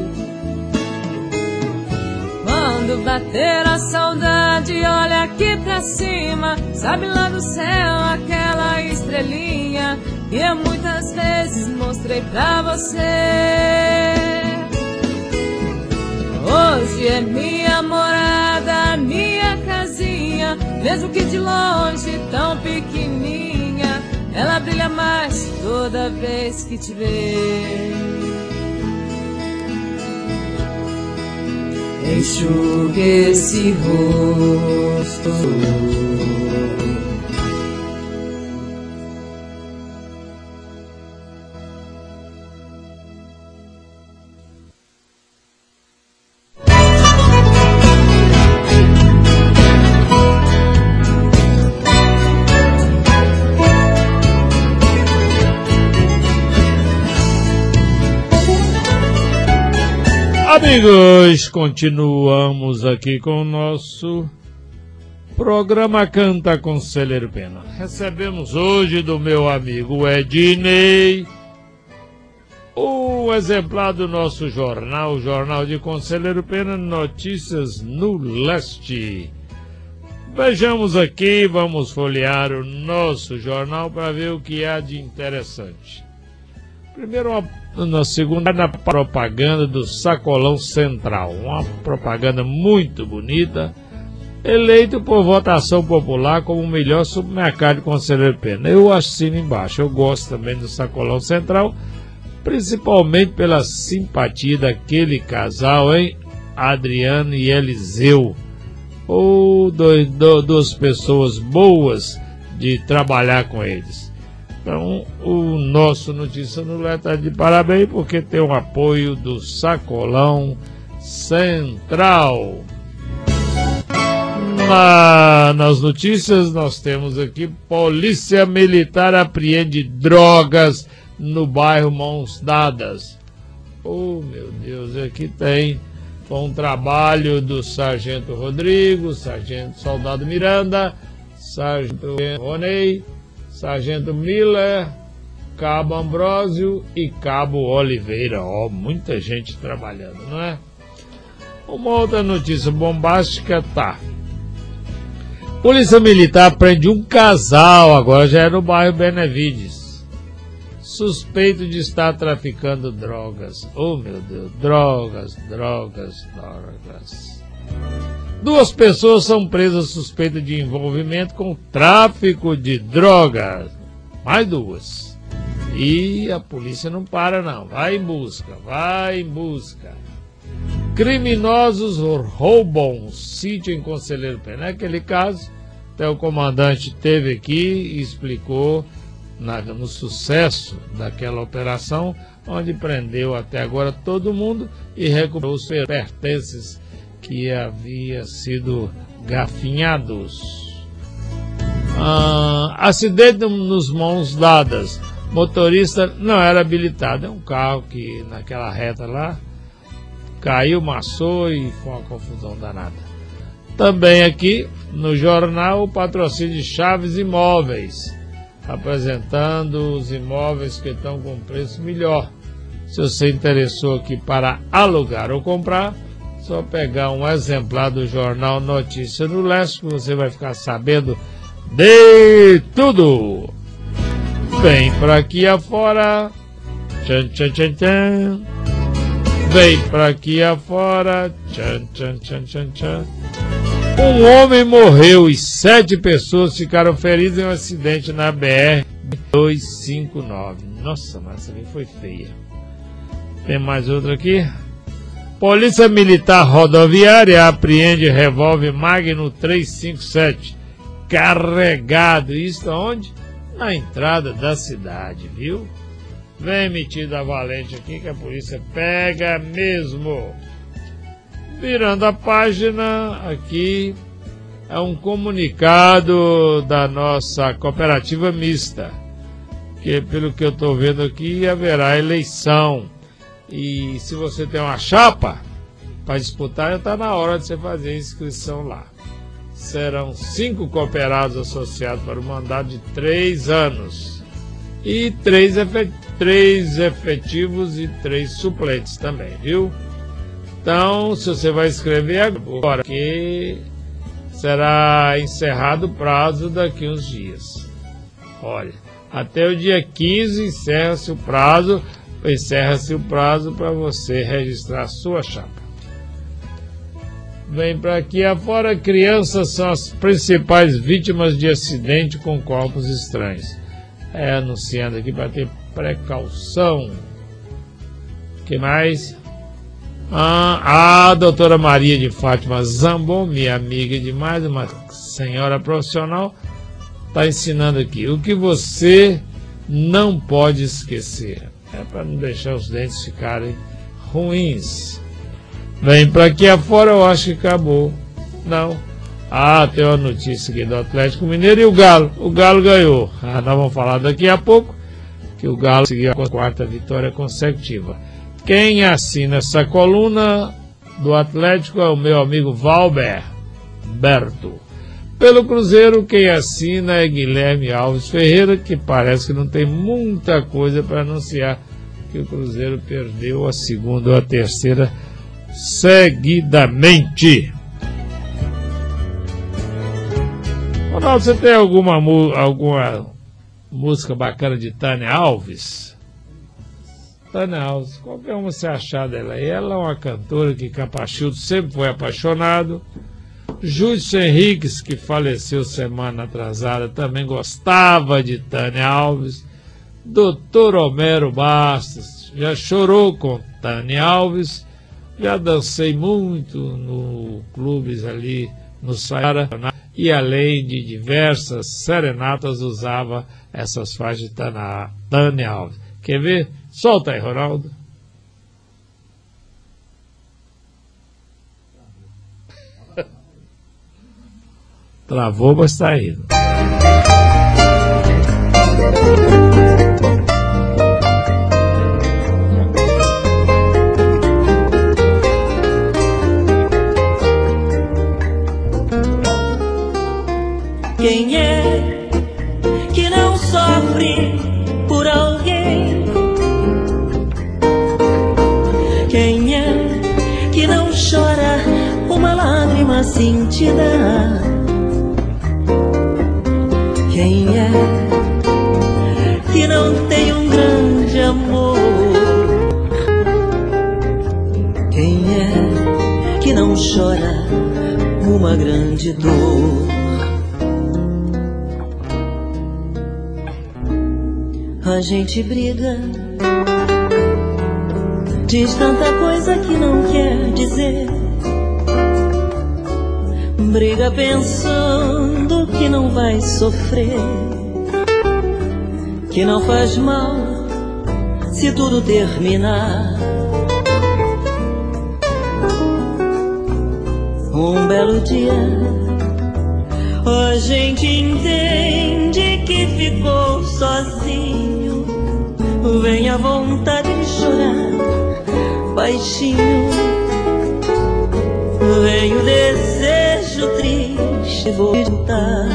Quando bater a saudade, olha aqui pra cima, sabe lá no céu aquela estrelinha que eu muitas vezes mostrei pra você. Hoje é minha morada, minha casinha, mesmo que de longe tão pequenininha, ela brilha mais toda vez que te vê. Enxugue esse rosto. Amigos, continuamos aqui com o nosso programa Canta Conselheiro Pena. Recebemos hoje do meu amigo Ednei o exemplar do nosso jornal, o Jornal de Conselheiro Pena, Notícias no Leste. Vejamos aqui, vamos folhear o nosso jornal para ver o que há de interessante. Primeiro, uma, na segunda, na propaganda do Sacolão Central, uma propaganda muito bonita, eleito por votação popular como o melhor supermercado de Conselheiro Pena. Eu assino embaixo, eu gosto também do Sacolão Central, principalmente pela simpatia daquele casal, hein? Adriano e Eliseu, ou dois, do, duas pessoas boas de trabalhar com eles. Então, o nosso Notícia no Leste está de parabéns, porque tem o apoio do Sacolão Central. Na, nas notícias nós temos aqui: Polícia Militar apreende drogas no bairro Mãos Dadas. Oh, meu Deus, aqui tem um trabalho do Sargento Rodrigo, Sargento Soldado Miranda, Sargento Ronei, Sargento Miller, Cabo Ambrósio e Cabo Oliveira. Ó, oh, muita gente trabalhando, não é? Uma outra notícia bombástica, tá. Polícia Militar prende um casal, agora já é no bairro Benevides, suspeito de estar traficando drogas. Oh, meu Deus, drogas, drogas, drogas. Duas pessoas são presas suspeitas de envolvimento com tráfico de drogas. Mais duas. E a polícia não para não, vai em busca, vai em busca. Criminosos roubam um sítio em Conselheiro Pena. Naquele caso, até o comandante esteve aqui e explicou na, no sucesso daquela operação, onde prendeu até agora todo mundo e recuperou os pertences que havia sido gafinhados. Ah, acidente nos Mãos Dadas. Motorista não era habilitado. É um carro que naquela reta lá caiu, maçou e foi uma confusão danada. Também aqui no jornal, o patrocínio de Chaves Imóveis, apresentando os imóveis que estão com preço melhor. Se você interessou aqui para alugar ou comprar, só pegar um exemplar do jornal Notícia no Leste, que você vai ficar sabendo de tudo. Vem pra aqui afora. Tchan, tchan, tchan, tchan. Vem pra aqui afora. Tchan, tchan, tchan, tchan, tchan. Um homem morreu e sete pessoas ficaram feridas em um acidente na B R duzentos e cinquenta e nove. Nossa, mas essa aqui foi feia. Tem mais outra aqui? Polícia Militar Rodoviária apreende revólver Magnum trezentos e cinquenta e sete carregado. Isso aonde? Na entrada da cidade, viu? Vem metida valente aqui que a polícia pega mesmo. Virando a página, aqui é um comunicado da nossa cooperativa mista, que pelo que eu estou vendo aqui haverá eleição. E se você tem uma chapa para disputar, já está na hora de você fazer a inscrição lá. Serão cinco cooperados associados para o mandato de três anos. E três, efet três efetivos e três suplentes também, viu? Então, se você vai escrever agora, que será encerrado o prazo daqui uns dias. Olha, até o dia quinze encerra-se o prazo, encerra-se o prazo para você registrar a sua chapa. Vem para aqui afora, crianças são as principais vítimas de acidente com corpos estranhos. É, anunciando aqui para ter precaução. O que mais? Ah, a doutora Maria de Fátima Zambon, minha amiga demais, uma senhora profissional, está ensinando aqui o que você não pode esquecer. É para não deixar os dentes ficarem ruins. Vem para aqui afora, eu acho que acabou. Não. Ah, tem uma notícia aqui do Atlético Mineiro e o Galo. O Galo ganhou. Ah, nós vamos falar daqui a pouco que o Galo conseguiu a quarta vitória consecutiva. Quem assina essa coluna do Atlético é o meu amigo Valber Berto. Pelo Cruzeiro, quem assina é Guilherme Alves Ferreira, que parece que não tem muita coisa para anunciar, que o Cruzeiro perdeu a segunda ou a terceira seguidamente. Ronaldo, você tem alguma, alguma música bacana de Tânia Alves? Tânia Alves, qualquer uma você achar dela. Ela é uma cantora que Capachildo sempre foi apaixonado. Júlio Henriques, que faleceu semana atrasada, também gostava de Tânia Alves. doutor Homero Bastos já chorou com Tânia Alves. Já dancei muito no clubes ali no Saara. E além de diversas serenatas, usava essas faixas de Tânia Alves. Quer ver? Solta aí, Ronaldo. Travou, mas está indo. Quem é que não sofre por alguém? Quem é que não chora uma lágrima sentida? Quem é que não tem um grande amor? Quem é que não chora uma grande dor? A gente briga, diz tanta coisa que não quer dizer. Briga pensando que não vai sofrer, que não faz mal se tudo terminar. Um belo dia a gente entende que ficou sozinho. Vem a vontade de chorar baixinho, vem o desejo triste voltar.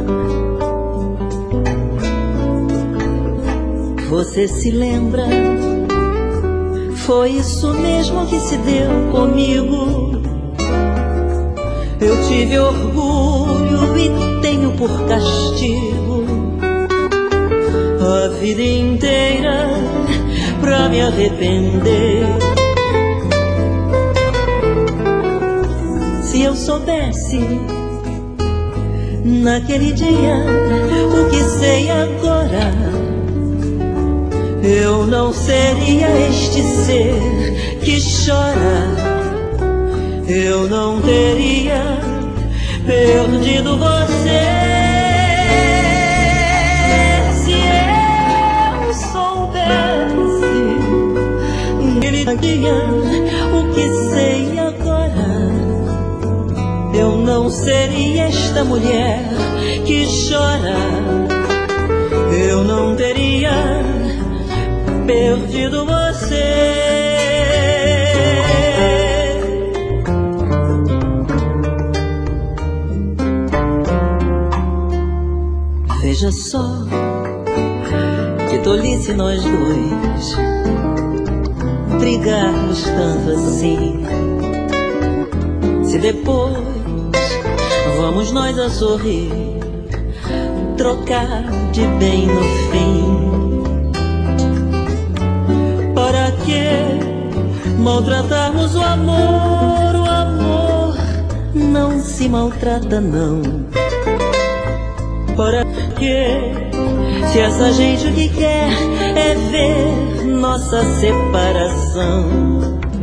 Você se lembra? Foi isso mesmo que se deu comigo. Eu tive orgulho e tenho por castigo a vida inteira pra me arrepender. Se eu soubesse naquele dia o que sei agora, eu não seria este ser que chora. Eu não teria perdido você. O que sei agora, eu não seria esta mulher que chora. Eu não teria perdido você. Veja só que tolice nós dois brigarmos tanto assim. Se depois vamos nós a sorrir, trocar de bem no fim. Para que maltratarmos o amor? O amor não se maltrata não. Para que, se essa gente o que quer é ver nossa separação?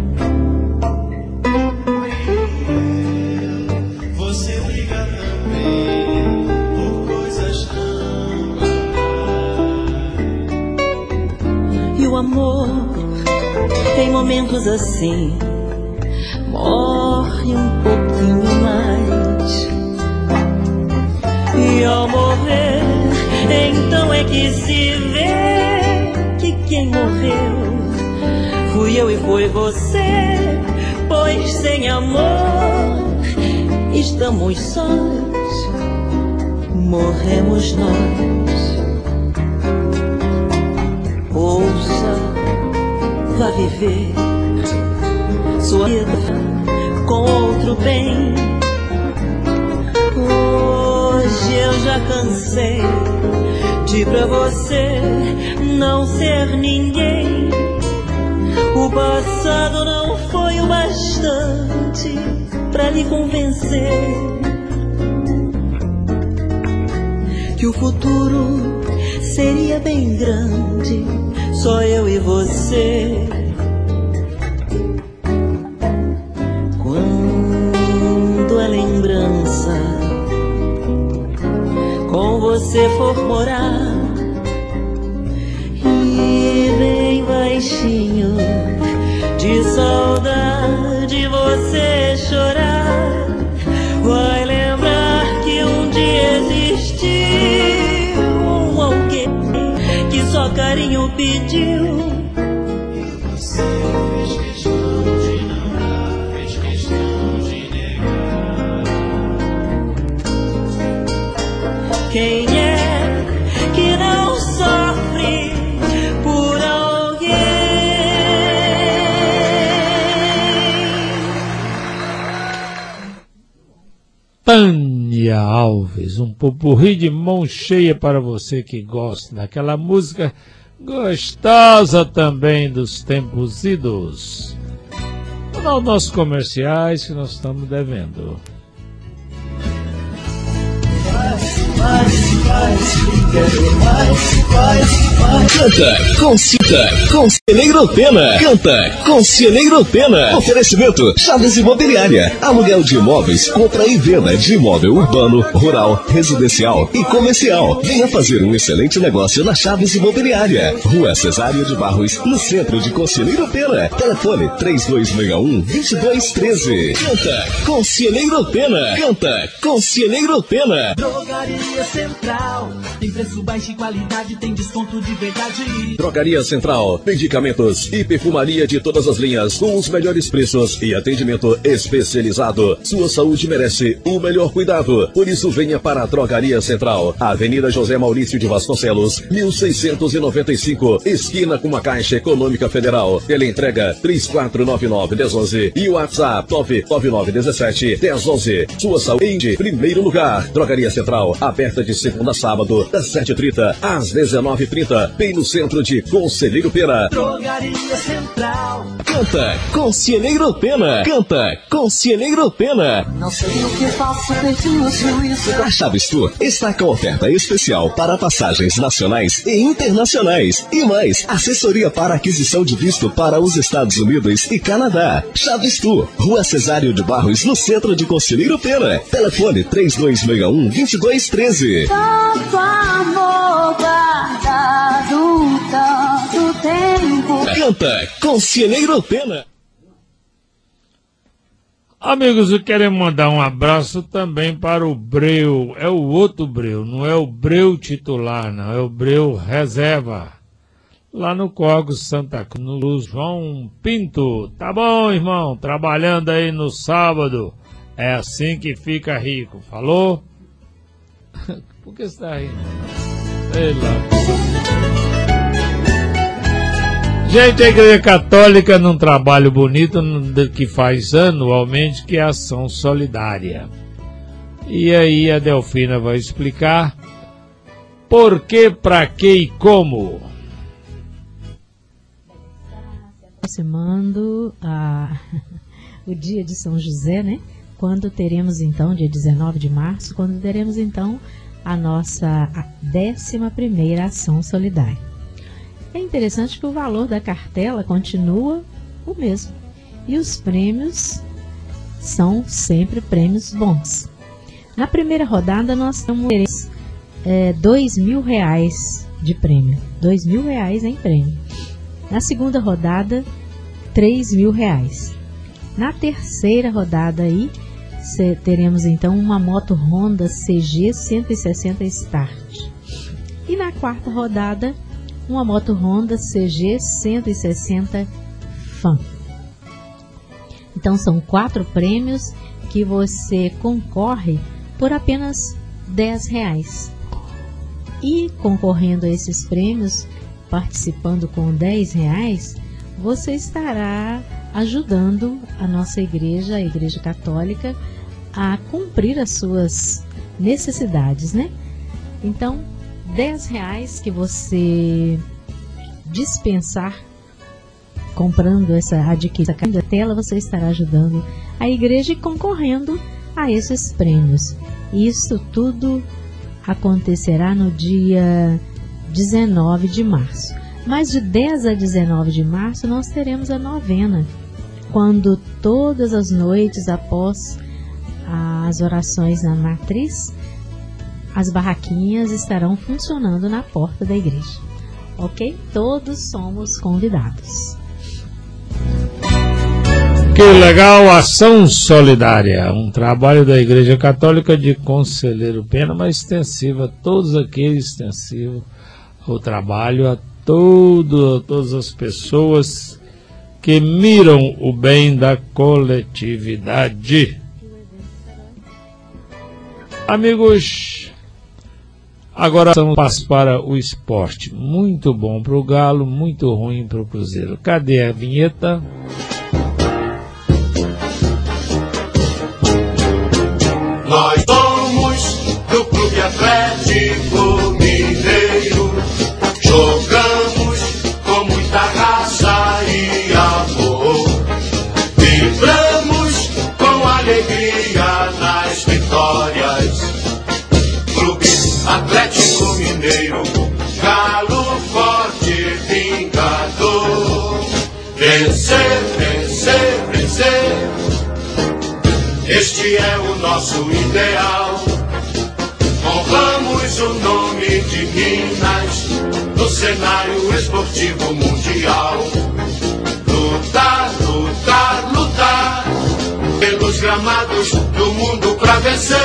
Você briga também por coisas tão banais. E o amor, em momentos assim, morre um pouquinho mais. E ao morrer, então é que se vê que quem morreu Fui eu e foi você, pois sem amor estamos sós, morremos nós. Ouça, vá viver sua vida com outro bem. Hoje eu já cansei de pra você não ser ninguém. O passado não foi o bastante pra lhe convencer que o futuro seria bem grande, só eu e você. Quando a lembrança com você for morar e bem baixinho de saudade você chorar, vai lembrar que um dia existiu um alguém que só carinho pediu. E você fez questão de não dar, fez questão de negar. Quem é que não sofre por alguém? Tânia Alves, um popurrí de mão cheia para você que gosta daquela música gostosa também dos tempos idos. Vamos aos nossos comerciais que nós estamos devendo. Canta com Cita, Conselheiro Pena. Canta Conselheiro Pena. Oferecimento Chaves Imobiliária. Aluguel de imóveis, compra e venda de imóvel urbano, rural, residencial e comercial. Venha fazer um excelente negócio na Chaves Imobiliária. Rua Cesário de Barros, no centro de Conselheiro Pena. Telefone três dois seis um, dois dois um três. Canta Conselheiro Pena. Canta Conselheiro Pena. Drogaria Central, tem preço baixo e qualidade, tem desconto de verdade. Drogaria Central, medicamentos e perfumaria de todas as linhas, com os melhores preços e atendimento especializado. Sua saúde merece o melhor cuidado, por isso venha para a Drogaria Central. Avenida José Maurício de Vasconcelos, mil seiscentos e noventa e cinco, esquina com a Caixa Econômica Federal. Teleentrega três quatro nove nove, um zero um zero e o WhatsApp nove nove nove um sete, um zero um zero. Sua saúde em primeiro lugar. Drogaria Central, aberta de segunda a sábado, das sete e trinta às dezenove e trinta, bem no centro de Conselheiro Pena. Drogaria Central. Canta Conselheiro Pena. Canta Conselheiro Pena. Não sei o que faço, perdi o juízo. A Chaves Tour está com oferta especial para passagens nacionais e internacionais. E mais, assessoria para aquisição de visto para os Estados Unidos e Canadá. Chaves Tour, Rua Cesário de Barros, no centro de Conselheiro Pena. Telefone três dois seis um, dois dois um três. Tanto amor guardado, tanto tempo. Canta Conselheiro Pena. Amigos, eu quero mandar um abraço também para o Breu. É o outro Breu, não é o Breu titular, não. É o Breu reserva. Lá no Córregos Santa Cruz, no João Pinto. Tá bom, irmão? Trabalhando aí no sábado. É assim que fica rico. Falou? Por que você tá rindo? Sei lá. Gente, a Igreja Católica num trabalho bonito que faz anualmente, que é a Ação Solidária. E aí a Delfina vai explicar por que, pra que e como. Aproximando a... o dia de São José, né? Quando teremos então, dia dezenove de março, quando teremos então a nossa décima primeira ação solidária. É interessante que o valor da cartela continua o mesmo. E os prêmios são sempre prêmios bons. Na primeira rodada nós temos é, dois mil reais de prêmio. Dois mil reais em prêmio. Na segunda rodada, três mil reais. Na terceira rodada aí, teremos então uma moto Honda C G cento e sessenta Start. E na quarta rodada, uma moto Honda C G cento e sessenta Fã. Então são quatro prêmios que você concorre por apenas dez reais. E concorrendo a esses prêmios, participando com dez reais, você estará ajudando a nossa igreja, a Igreja Católica, a cumprir as suas necessidades, né? Então, dez reais que você dispensar comprando essa adquisição da tela, você estará ajudando a igreja e concorrendo a esses prêmios. Isso tudo acontecerá no dia dezenove de março. Mas de dez a dezenove de março nós teremos a novena, quando todas as noites após as orações na matriz, as barraquinhas estarão funcionando na porta da igreja. Ok? Todos somos convidados. Que legal, ação solidária, um trabalho da Igreja Católica de Conselheiro Pena, mas extensivo a todos aqueles, extensivo o trabalho a todo, todas as pessoas que miram o bem da coletividade. Amigos, agora vamos para o esporte. Muito bom para o Galo, muito ruim para o Cruzeiro. Cadê a vinheta? Nós somos do Clube Atlético Mineiro, jogamos com muita raça e amor, vibramos com alegria nas vitórias. Clube Atlético Mineiro, galo forte, vingador, vencer, vencer, vencer. Este é o nosso ideal. Honramos o nome de Minas no cenário esportivo mundial. Lutar, lutar, lutar pelos gramados do mundo pra vencer.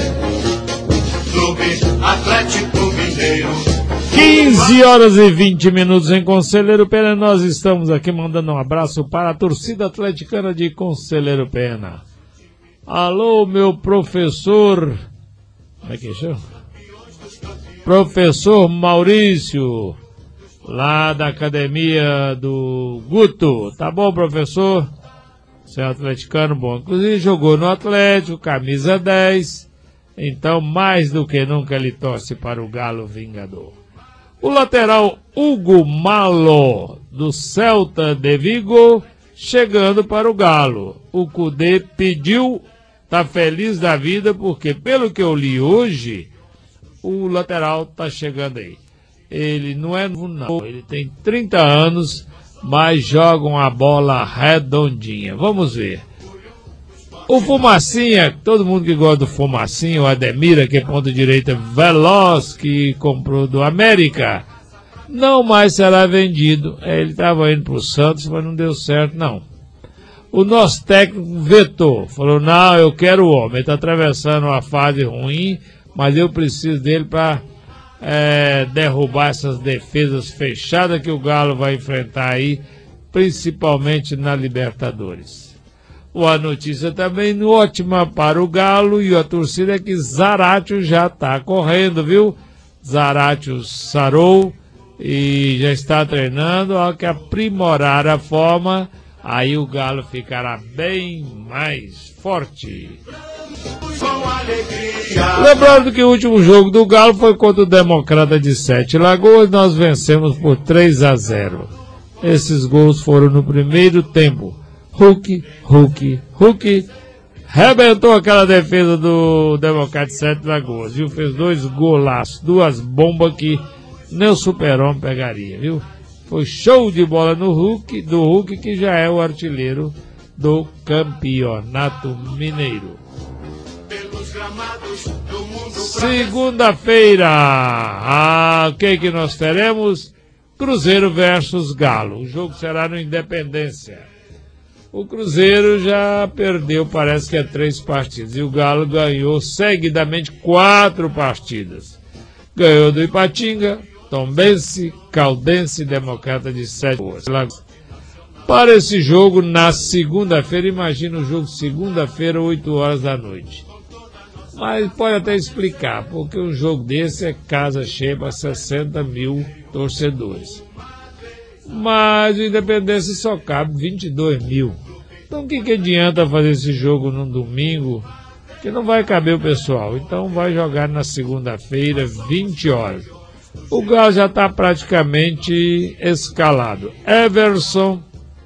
Clube Atlético Mineiro. quinze horas e vinte minutos em Conselheiro Pena. Nós estamos aqui mandando um abraço para a torcida atleticana de Conselheiro Pena. Alô, meu professor, como é que chama? Professor Maurício, lá da academia do Guto. Tá bom, professor? Você é atleticano, bom. Inclusive jogou no Atlético, camisa dez. Então, mais do que nunca, ele torce para o Galo Vingador. O lateral Hugo Malo, do Celta de Vigo, chegando para o Galo. O Cudê pediu... Tá feliz da vida porque, pelo que eu li hoje, o lateral tá chegando aí. Ele não é novo, não. Ele tem trinta anos, mas joga uma bola redondinha. Vamos ver. O Fumacinha, todo mundo que gosta do Fumacinha, o Ademira, que é ponta direita veloz, que comprou do América, não mais será vendido. Ele estava indo pro Santos, mas não deu certo, não. O nosso técnico vetou, falou, não, eu quero o homem, ele está atravessando uma fase ruim, mas eu preciso dele para é, derrubar essas defesas fechadas que o Galo vai enfrentar aí, principalmente na Libertadores. Boa notícia também, ótima para o Galo e a torcida é que Zaratio já está correndo, viu? Zaratio sarou e já está treinando, há que aprimorar a forma. Aí o Galo ficará bem mais forte. Lembrando que o último jogo do Galo foi contra o Democrata de Sete Lagoas. Nós vencemos por três a zero. Esses gols foram no primeiro tempo. Hulk, Hulk, Hulk. Rebentou aquela defesa do Democrata de Sete Lagoas. Viu? Fez dois golaços, duas bombas que nem o Super-Homem pegaria, viu? Foi show de bola no Hulk, do Hulk, que já é o artilheiro do Campeonato Mineiro. Segunda-feira, ah, o que que nós teremos? Cruzeiro versus Galo. O jogo será no Independência. O Cruzeiro já perdeu, parece que é três partidas. E o Galo ganhou seguidamente quatro partidas. Ganhou do Ipatinga, Tombense, Caldense e Democrata de Sete Lagoas. para esse jogo na segunda-feira. Imagina o jogo segunda-feira, oito horas da noite. Mas pode até explicar, porque um jogo desse é casa cheia para sessenta mil torcedores. Mas o Independência só cabe vinte e dois mil. Então o que, que adianta fazer esse jogo num domingo, que não vai caber o pessoal? Então vai jogar na segunda-feira, vinte horas. O Galo já está praticamente escalado. Everson,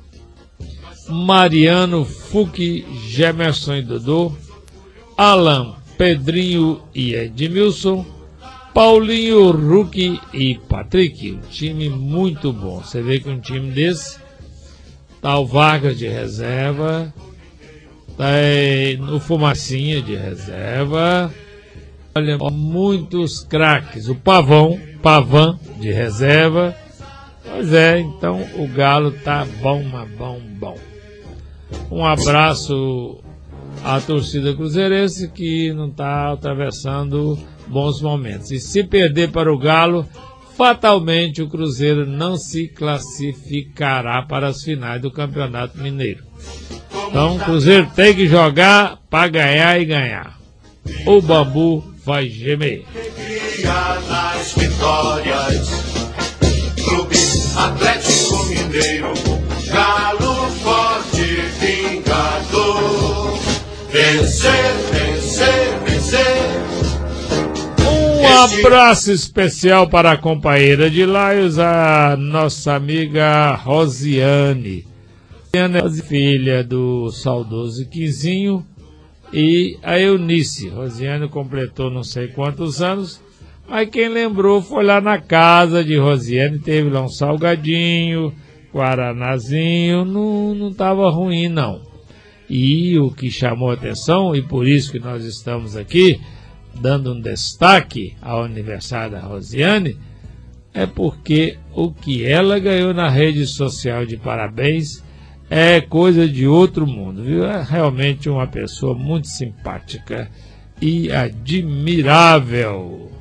Mariano, Fuque, Gemerson e Dodô, Alan, Pedrinho e Edmilson, Paulinho, Ruki e Patrick. Um time muito bom. Você vê que um time desse tá o Vargas de reserva, tá o Fumacinha de reserva, olha, muitos craques. O Pavão, Pavan de reserva. Pois é, então o Galo tá bom, mas bom, bom. Um abraço à torcida cruzeirense que não está atravessando bons momentos. E se perder para o Galo, fatalmente o Cruzeiro não se classificará para as finais do Campeonato Mineiro. Então o Cruzeiro tem que jogar para ganhar e ganhar. O bambu vai gemer. Nas vitórias, Clube Atlético Mineiro, Galo forte, vingador. Vencer, vencer, vencer. Um abraço especial para a companheira de Laios, a nossa amiga Rosiane. Rosiane é filha do saudoso Quizinho e a Eunice. Rosiane completou não sei quantos anos, mas quem lembrou foi lá na casa de Rosiane, teve lá um salgadinho, guaranazinho, não, não estava ruim não. E o que chamou a atenção, e por isso que nós estamos aqui, dando um destaque ao aniversário da Rosiane, é porque o que ela ganhou na rede social de parabéns é coisa de outro mundo, viu? É realmente uma pessoa muito simpática e admirável.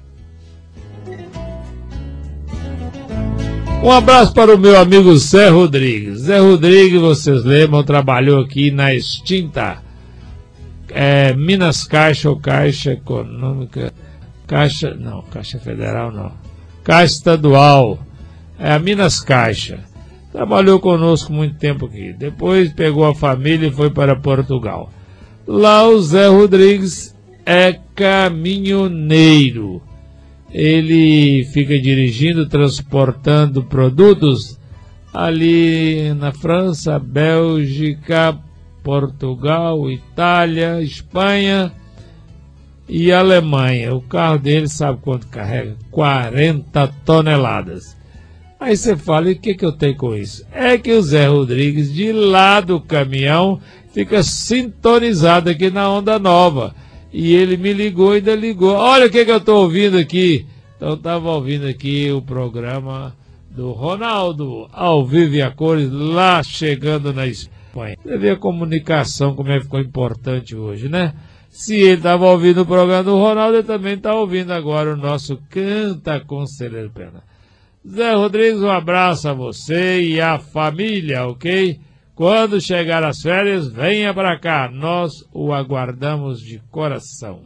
Um abraço para o meu amigo Zé Rodrigues. Zé Rodrigues, vocês lembram, trabalhou aqui na extinta é, Minas Caixa ou Caixa Econômica, Caixa, não, Caixa Federal não, Caixa Estadual, é a Minas Caixa. Trabalhou conosco muito tempo aqui. Depois pegou a família e foi para Portugal. Lá o Zé Rodrigues é caminhoneiro. Ele fica dirigindo, transportando produtos ali na França, Bélgica, Portugal, Itália, Espanha e Alemanha. O carro dele, sabe quanto carrega? quarenta toneladas. Aí você fala, e o que, que eu tenho com isso? É que o Zé Rodrigues, de lá do caminhão, fica sintonizado aqui na Onda Nova. E ele me ligou e ainda ligou. Olha o que, que eu estou ouvindo aqui. Então eu estava ouvindo aqui o programa do Ronaldo, ao vivo e a cores, lá chegando na Espanha. Você vê a comunicação, como é que ficou importante hoje, né? Se ele estava ouvindo o programa do Ronaldo, ele também está ouvindo agora o nosso Canta Conselheiro Pena. Zé Rodrigues, um abraço a você e a família, ok? Quando chegar as férias, venha para cá. Nós o aguardamos de coração.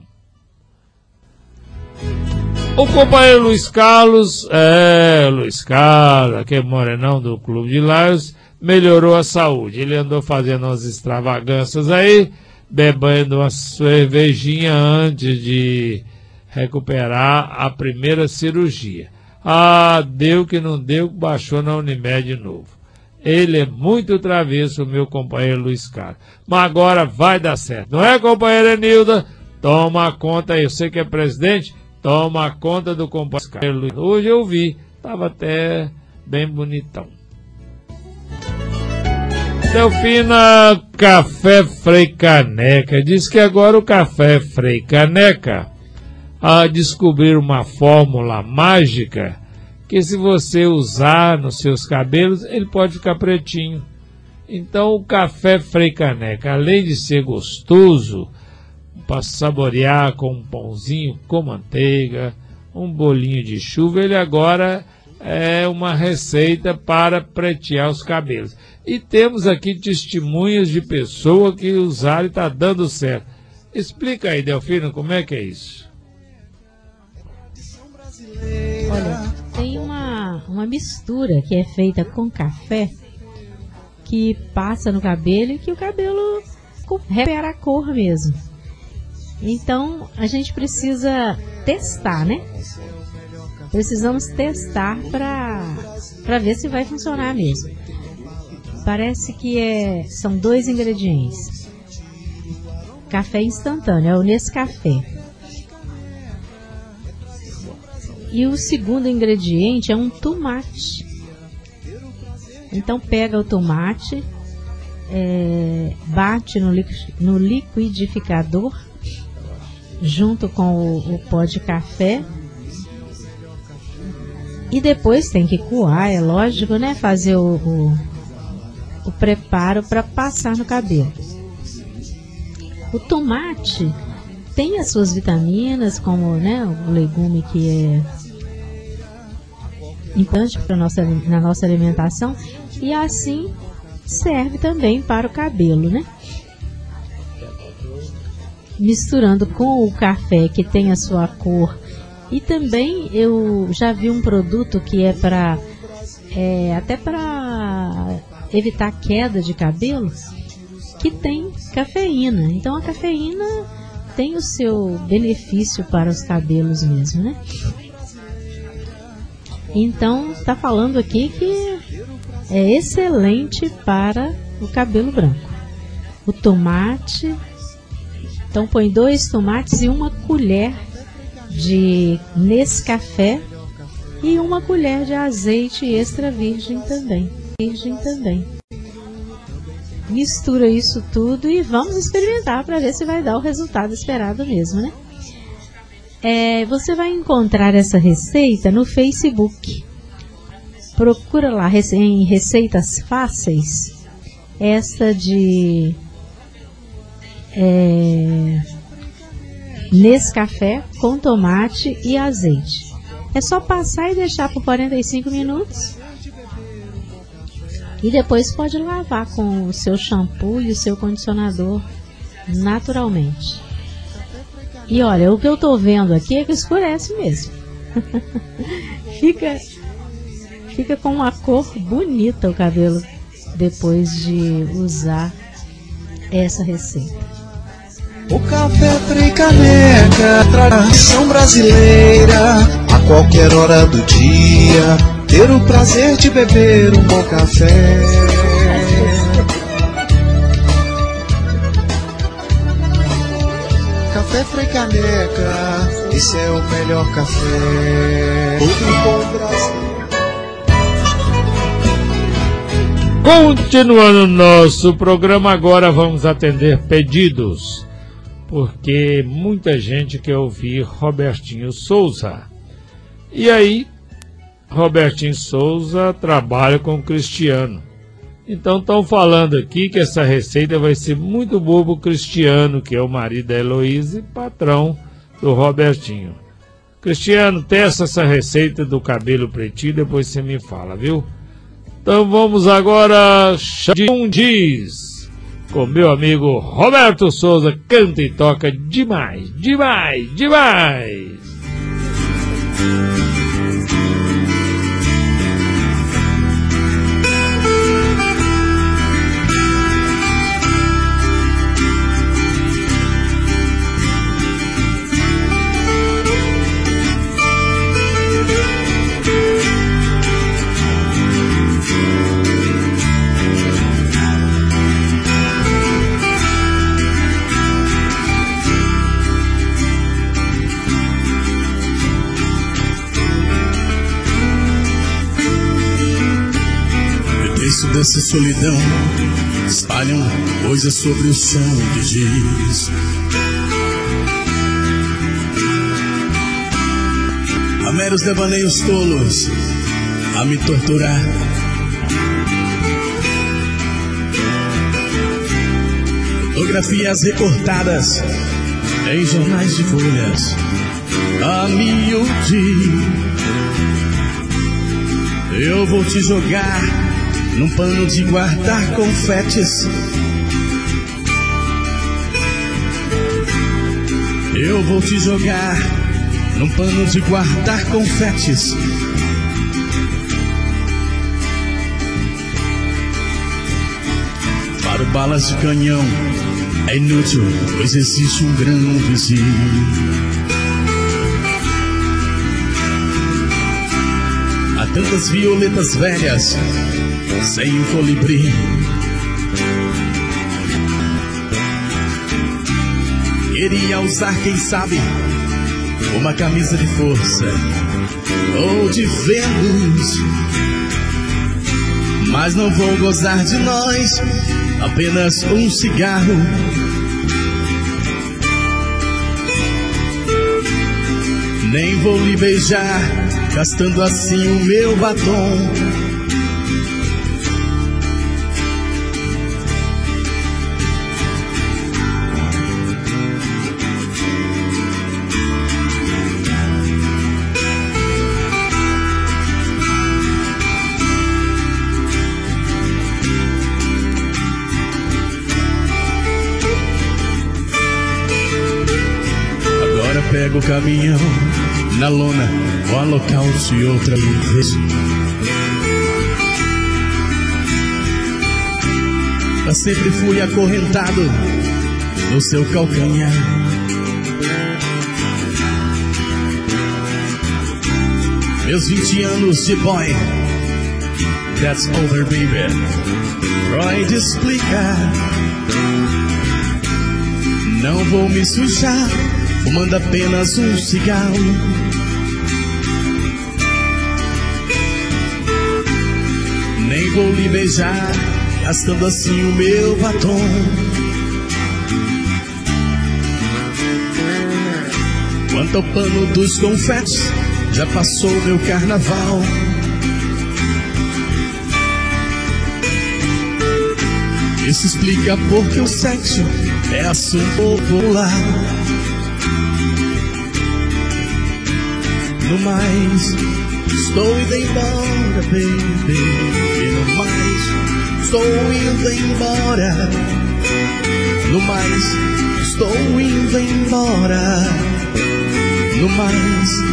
O companheiro Luiz Carlos, é, Luiz Carlos, aquele morenão do Clube de Laios, melhorou a saúde. Ele andou fazendo umas extravagâncias aí, bebendo uma cervejinha antes de recuperar a primeira cirurgia. Ah, deu que não deu, baixou na Unimed de novo. Ele é muito travesso, o meu companheiro Luiz Carlos. Mas agora vai dar certo. Não é, companheira Nilda? Toma conta aí. Você que é presidente, toma conta do companheiro Luiz. Hoje eu vi, estava até bem bonitão. Delfina Café Frei Caneca diz que agora o Café Frei Caneca a descobrir uma fórmula mágica que se você usar nos seus cabelos, ele pode ficar pretinho. Então o Café Frei Caneca, além de ser gostoso, para saborear com um pãozinho com manteiga, um bolinho de chuva, ele agora é uma receita para pretear os cabelos. E temos aqui testemunhas de pessoas que usaram e está dando certo. Explica aí, Delfino, como é que é isso? Olha, tem uma, uma mistura que é feita com café, que passa no cabelo e que o cabelo recupera a cor mesmo. Então, a gente precisa testar, né? Precisamos testar para ver se vai funcionar mesmo. Parece que é, são dois ingredientes. Café instantâneo, é o Nescafé. E o segundo ingrediente é um tomate. Então pega o tomate, é, bate no, no liquidificador, junto com o, o pó de café. E depois tem que coar, é lógico, né? Fazer o, o, o preparo para passar no cabelo. O tomate tem as suas vitaminas, como, né, o legume que é importante para nossa, na nossa alimentação, e assim serve também para o cabelo, né? Misturando com o café, que tem a sua cor. E também eu já vi um produto que é para é, até para evitar queda de cabelo, que tem cafeína. Então a cafeína tem o seu benefício para os cabelos mesmo, né? Então está falando aqui que é excelente para o cabelo branco. O tomate, então põe dois tomates e uma colher de Nescafé e uma colher de azeite extra virgem também. Virgem também. Mistura isso tudo e vamos experimentar para ver se vai dar o resultado esperado mesmo, né? É, você vai encontrar essa receita no Facebook. Procura lá em Receitas Fáceis esta de é, Nescafé com tomate e azeite. É só passar e deixar por quarenta e cinco minutos. E depois pode lavar com o seu shampoo e o seu condicionador naturalmente. E olha, o que eu tô vendo aqui é que escurece mesmo. fica, fica com uma cor bonita o cabelo depois de usar essa receita. O café Trem Caneca, tradição brasileira, a qualquer hora do dia, ter o prazer de beber um bom café. Café Trem Caneca, esse é o melhor café do bom Brasil. Continuando nosso programa, agora vamos atender pedidos, porque muita gente quer ouvir Robertinho Souza. E aí, Robertinho Souza trabalha com o Cristiano. Então estão falando aqui que essa receita vai ser muito boa para o Cristiano, que é o marido da Heloísa e patrão do Robertinho. Cristiano, testa essa receita do cabelo pretinho, depois você me fala, viu? Então vamos agora de um diz com meu amigo Roberto Souza, canta e toca demais, demais, demais. Dessa solidão espalham coisas sobre o chão de giz. Há meros devaneios tolos a me torturar. Fotografias recortadas em jornais de folhas a miúde. Eu vou te jogar num pano de guardar confetes. Eu vou te jogar num pano de guardar confetes. Para balas de canhão é inútil, pois existe um grão vizinho. Há tantas violetas velhas sem um colibri. Queria usar, quem sabe, uma camisa de força ou de Vênus, mas não vou gozar de nós, apenas um cigarro. Nem vou lhe beijar, gastando assim o meu batom. Pego o caminhão na lona, vou a Holocausto e outra vez. Eu sempre fui acorrentado no seu calcanhar. Meus vinte anos de boy, that's over, baby. Freud explica. Não vou me sujar fumando apenas um cigarro. Nem vou lhe beijar, gastando assim o meu batom. Quanto ao pano dos confetes, já passou meu carnaval. Isso explica porque o sexo é assunto popular. No mais, estou indo embora, baby. E no mais, estou indo embora. No mais, estou indo embora. No mais.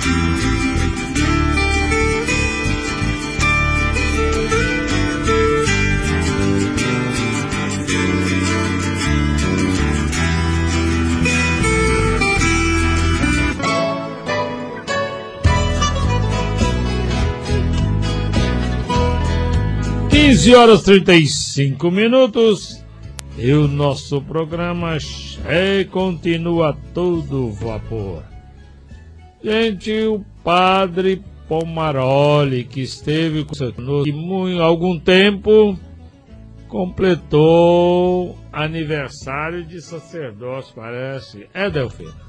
quinze horas e trinta e cinco minutos e o nosso programa é, continua a todo vapor. Gente, o padre Pomaroli, que esteve conosco há algum tempo, completou aniversário de sacerdócio, parece. É, Delfina?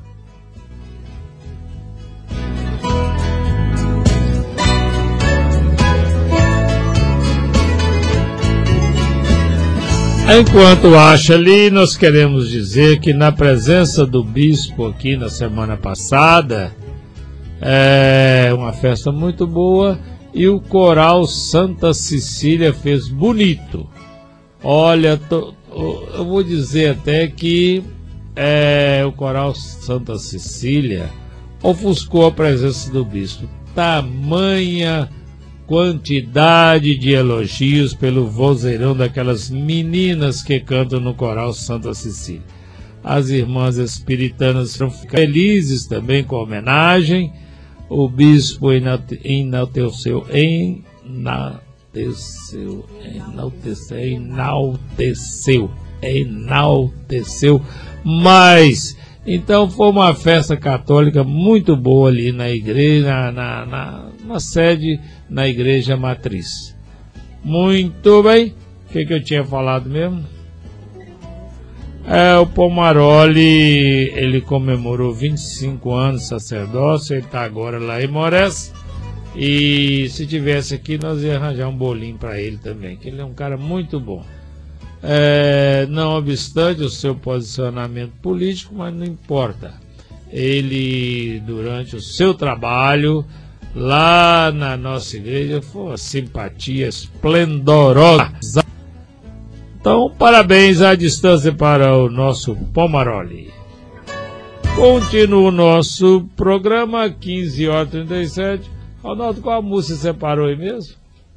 Enquanto acha ali, nós queremos dizer que na presença do bispo aqui na semana passada, é uma festa muito boa e o coral Santa Cecília fez bonito. Olha, tô, eu vou dizer até que é, o coral Santa Cecília ofuscou a presença do bispo. Tamanha quantidade de elogios pelo vozeirão daquelas meninas que cantam no coral Santa Cecília. As irmãs espiritanas foram felizes também com a homenagem. O bispo enalteceu, enalteceu, enalteceu, enalteceu, enalteceu mais. Então foi uma festa católica muito boa ali na igreja, na, na, na, na sede, na igreja matriz. Muito bem. O que, que eu tinha falado mesmo? É, o Pomaroli, ele comemorou vinte e cinco anos de sacerdócio, ele está agora lá em Mores. E se tivesse aqui, nós ia arranjar um bolinho para ele também, que ele é um cara muito bom. É, não obstante o seu posicionamento político, mas não importa. Ele, durante o seu trabalho, lá na nossa igreja. Foi uma simpatia esplendorosa. Então, parabéns à distância para o nosso Pomaroli. Continua o nosso programa, quinze horas e trinta e sete. Ronaldo, qual a música você separou aí mesmo?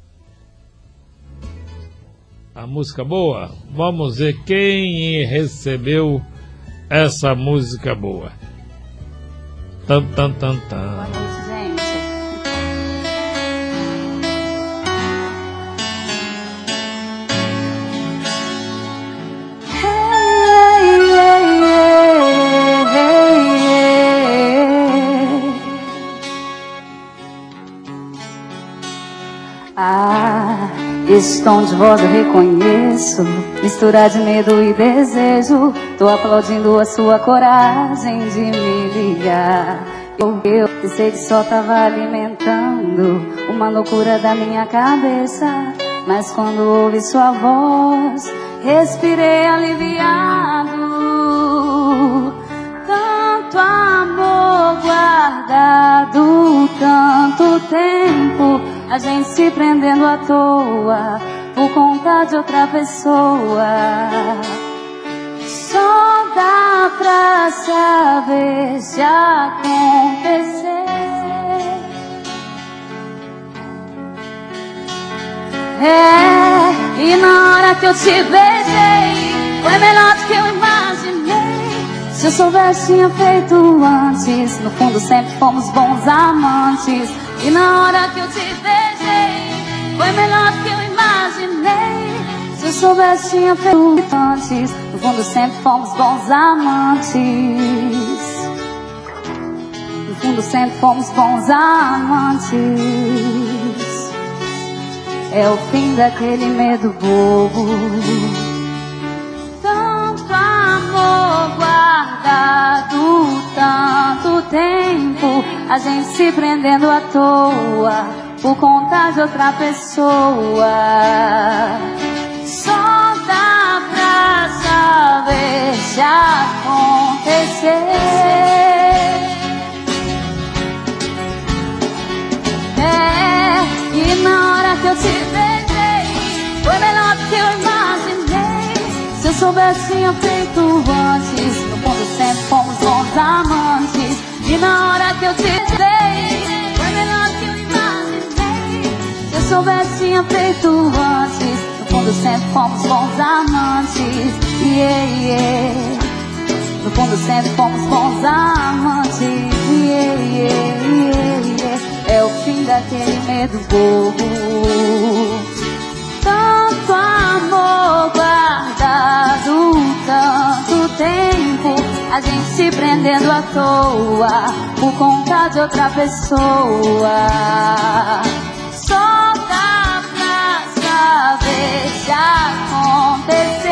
A música boa? Vamos ver quem recebeu essa música boa. Tan, tan, tan, tan. Boa noite, gente. Ah, esse tom de voz eu reconheço, mistura de medo e desejo. Tô aplaudindo a sua coragem de me ligar. Eu, eu pensei que só tava alimentando uma loucura da minha cabeça, mas quando ouvi sua voz, respirei aliviado. Tanto amor guardado, tanto tempo, a gente se prendendo à toa por conta de outra pessoa. Só dá pra saber se acontecer. É, e na hora que eu te beijei, foi melhor do que eu imaginei. Se eu soubesse, tinha feito antes. No fundo sempre fomos bons amantes. E na hora que eu te beijei, foi melhor do que eu imaginei. Se eu soubesse, tinha feito antes. No fundo sempre fomos bons amantes. No fundo sempre fomos bons amantes. É o fim daquele medo bobo. Tanto amor guardado, tanto tempo, a gente se prendendo à toa por conta de outra pessoa. Só dá pra saber se acontecer. É, e na hora que eu te beijei, foi melhor do que eu imaginei. Se eu soubesse, tinha feito antes. No fundo sempre fomos bons amantes. E na hora que eu te beijei, foi melhor do que eu imaginei. Se eu soubesse, tinha feito antes. No fundo sempre fomos bons amantes. Yeah, yeah. No fundo sempre fomos bons amantes. Yeah, yeah, yeah, yeah. É o fim daquele medo bobo. Tanto amor guardado, tanto tempo, a gente se prendendo à toa por conta de outra pessoa. Só dá pra saber se acontecer.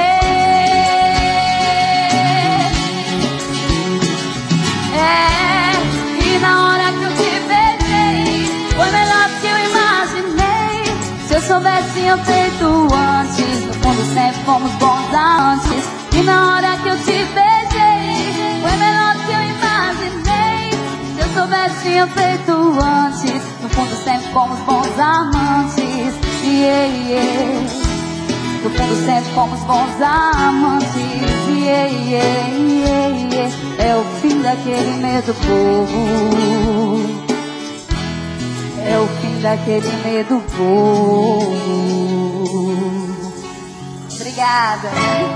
É, e na hora que eu te beijei, foi melhor do que eu imaginei. Se eu soubesse, tinha feito antes. No fundo sempre fomos bons antes. E na hora que eu te beijei, foi melhor do que eu imaginei. Se eu soubesse, tinha feito antes. No fundo sempre fomos bons amantes. Yeah, yeah. No fundo sempre fomos bons amantes. Yeah, yeah, yeah, yeah. É o fim daquele medo bobo. É o fim daquele medo bobo. Obrigada.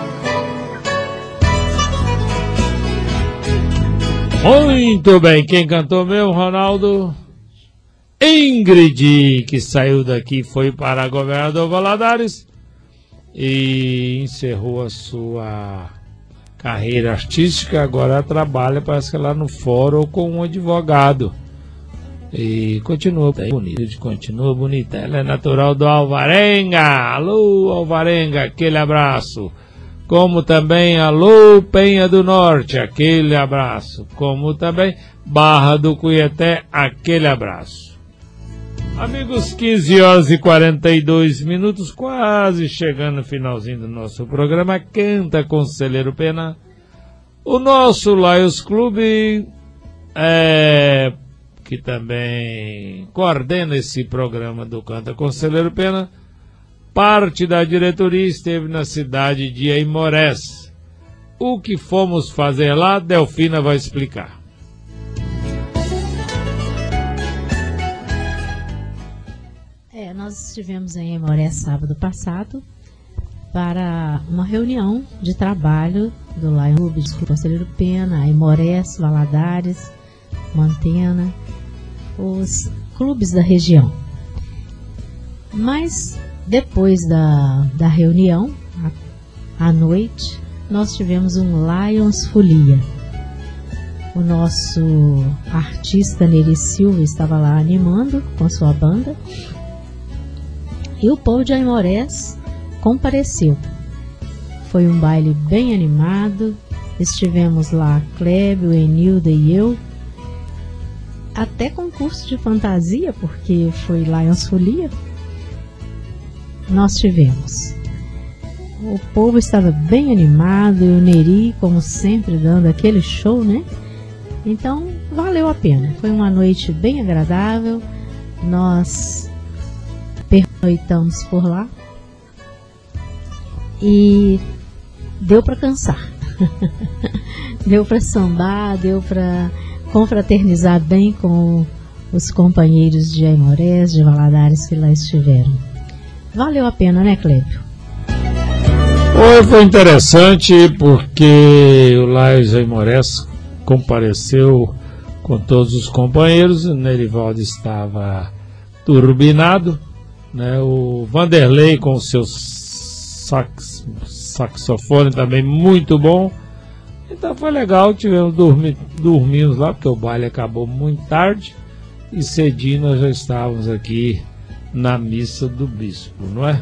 Muito bem, quem cantou mesmo, Ronaldo? Ingrid, que saiu daqui, foi para Governador Valadares e encerrou a sua carreira artística. Agora trabalha, parece que lá no fórum com um advogado. E continua bonita, continua bonita. Ela é natural do Alvarenga. Alô, Alvarenga, aquele abraço. Como também alô, Penha do Norte, aquele abraço. Como também Barra do Cuiaté, aquele abraço. Amigos, quinze horas e quarenta e dois minutos, quase chegando no finalzinho do nosso programa. Canta Conselheiro Pena. O nosso Lions Clube é... que também coordena esse programa do Canta Conselheiro Pena, parte da diretoria esteve na cidade de Aimorés. O que fomos fazer lá, Delfina vai explicar. É, nós estivemos em Aimorés sábado passado para uma reunião de trabalho do Lion Clube do Conselheiro Pena, Aimorés, Valadares, Mantena, os clubes da região. Mas depois da, da reunião, à noite, nós tivemos um Lions Folia. O nosso artista Neri Silva estava lá animando com sua banda e o povo de Aimorés compareceu. Foi um baile bem animado. Estivemos lá, Clébio, Enilda e eu. Até concurso de fantasia, porque foi Lions Folia. Nós tivemos. O povo estava bem animado e o Neri, como sempre, dando aquele show, né? Então, valeu a pena. Foi uma noite bem agradável. Nós pernoitamos por lá. E deu para cansar. Deu para sambar, deu para confraternizar bem com os companheiros de Aimorés, de Valadares que lá estiveram. Valeu a pena, né, Clébio? Foi, foi interessante porque o Lions Aimorés compareceu com todos os companheiros. O Nerivaldo estava turbinado, né? O Vanderlei com o seu sax, saxofone também muito bom. Então foi legal, tivemos dormi, dormimos lá, porque o baile acabou muito tarde e cedinho nós já estávamos aqui na missa do bispo, não é?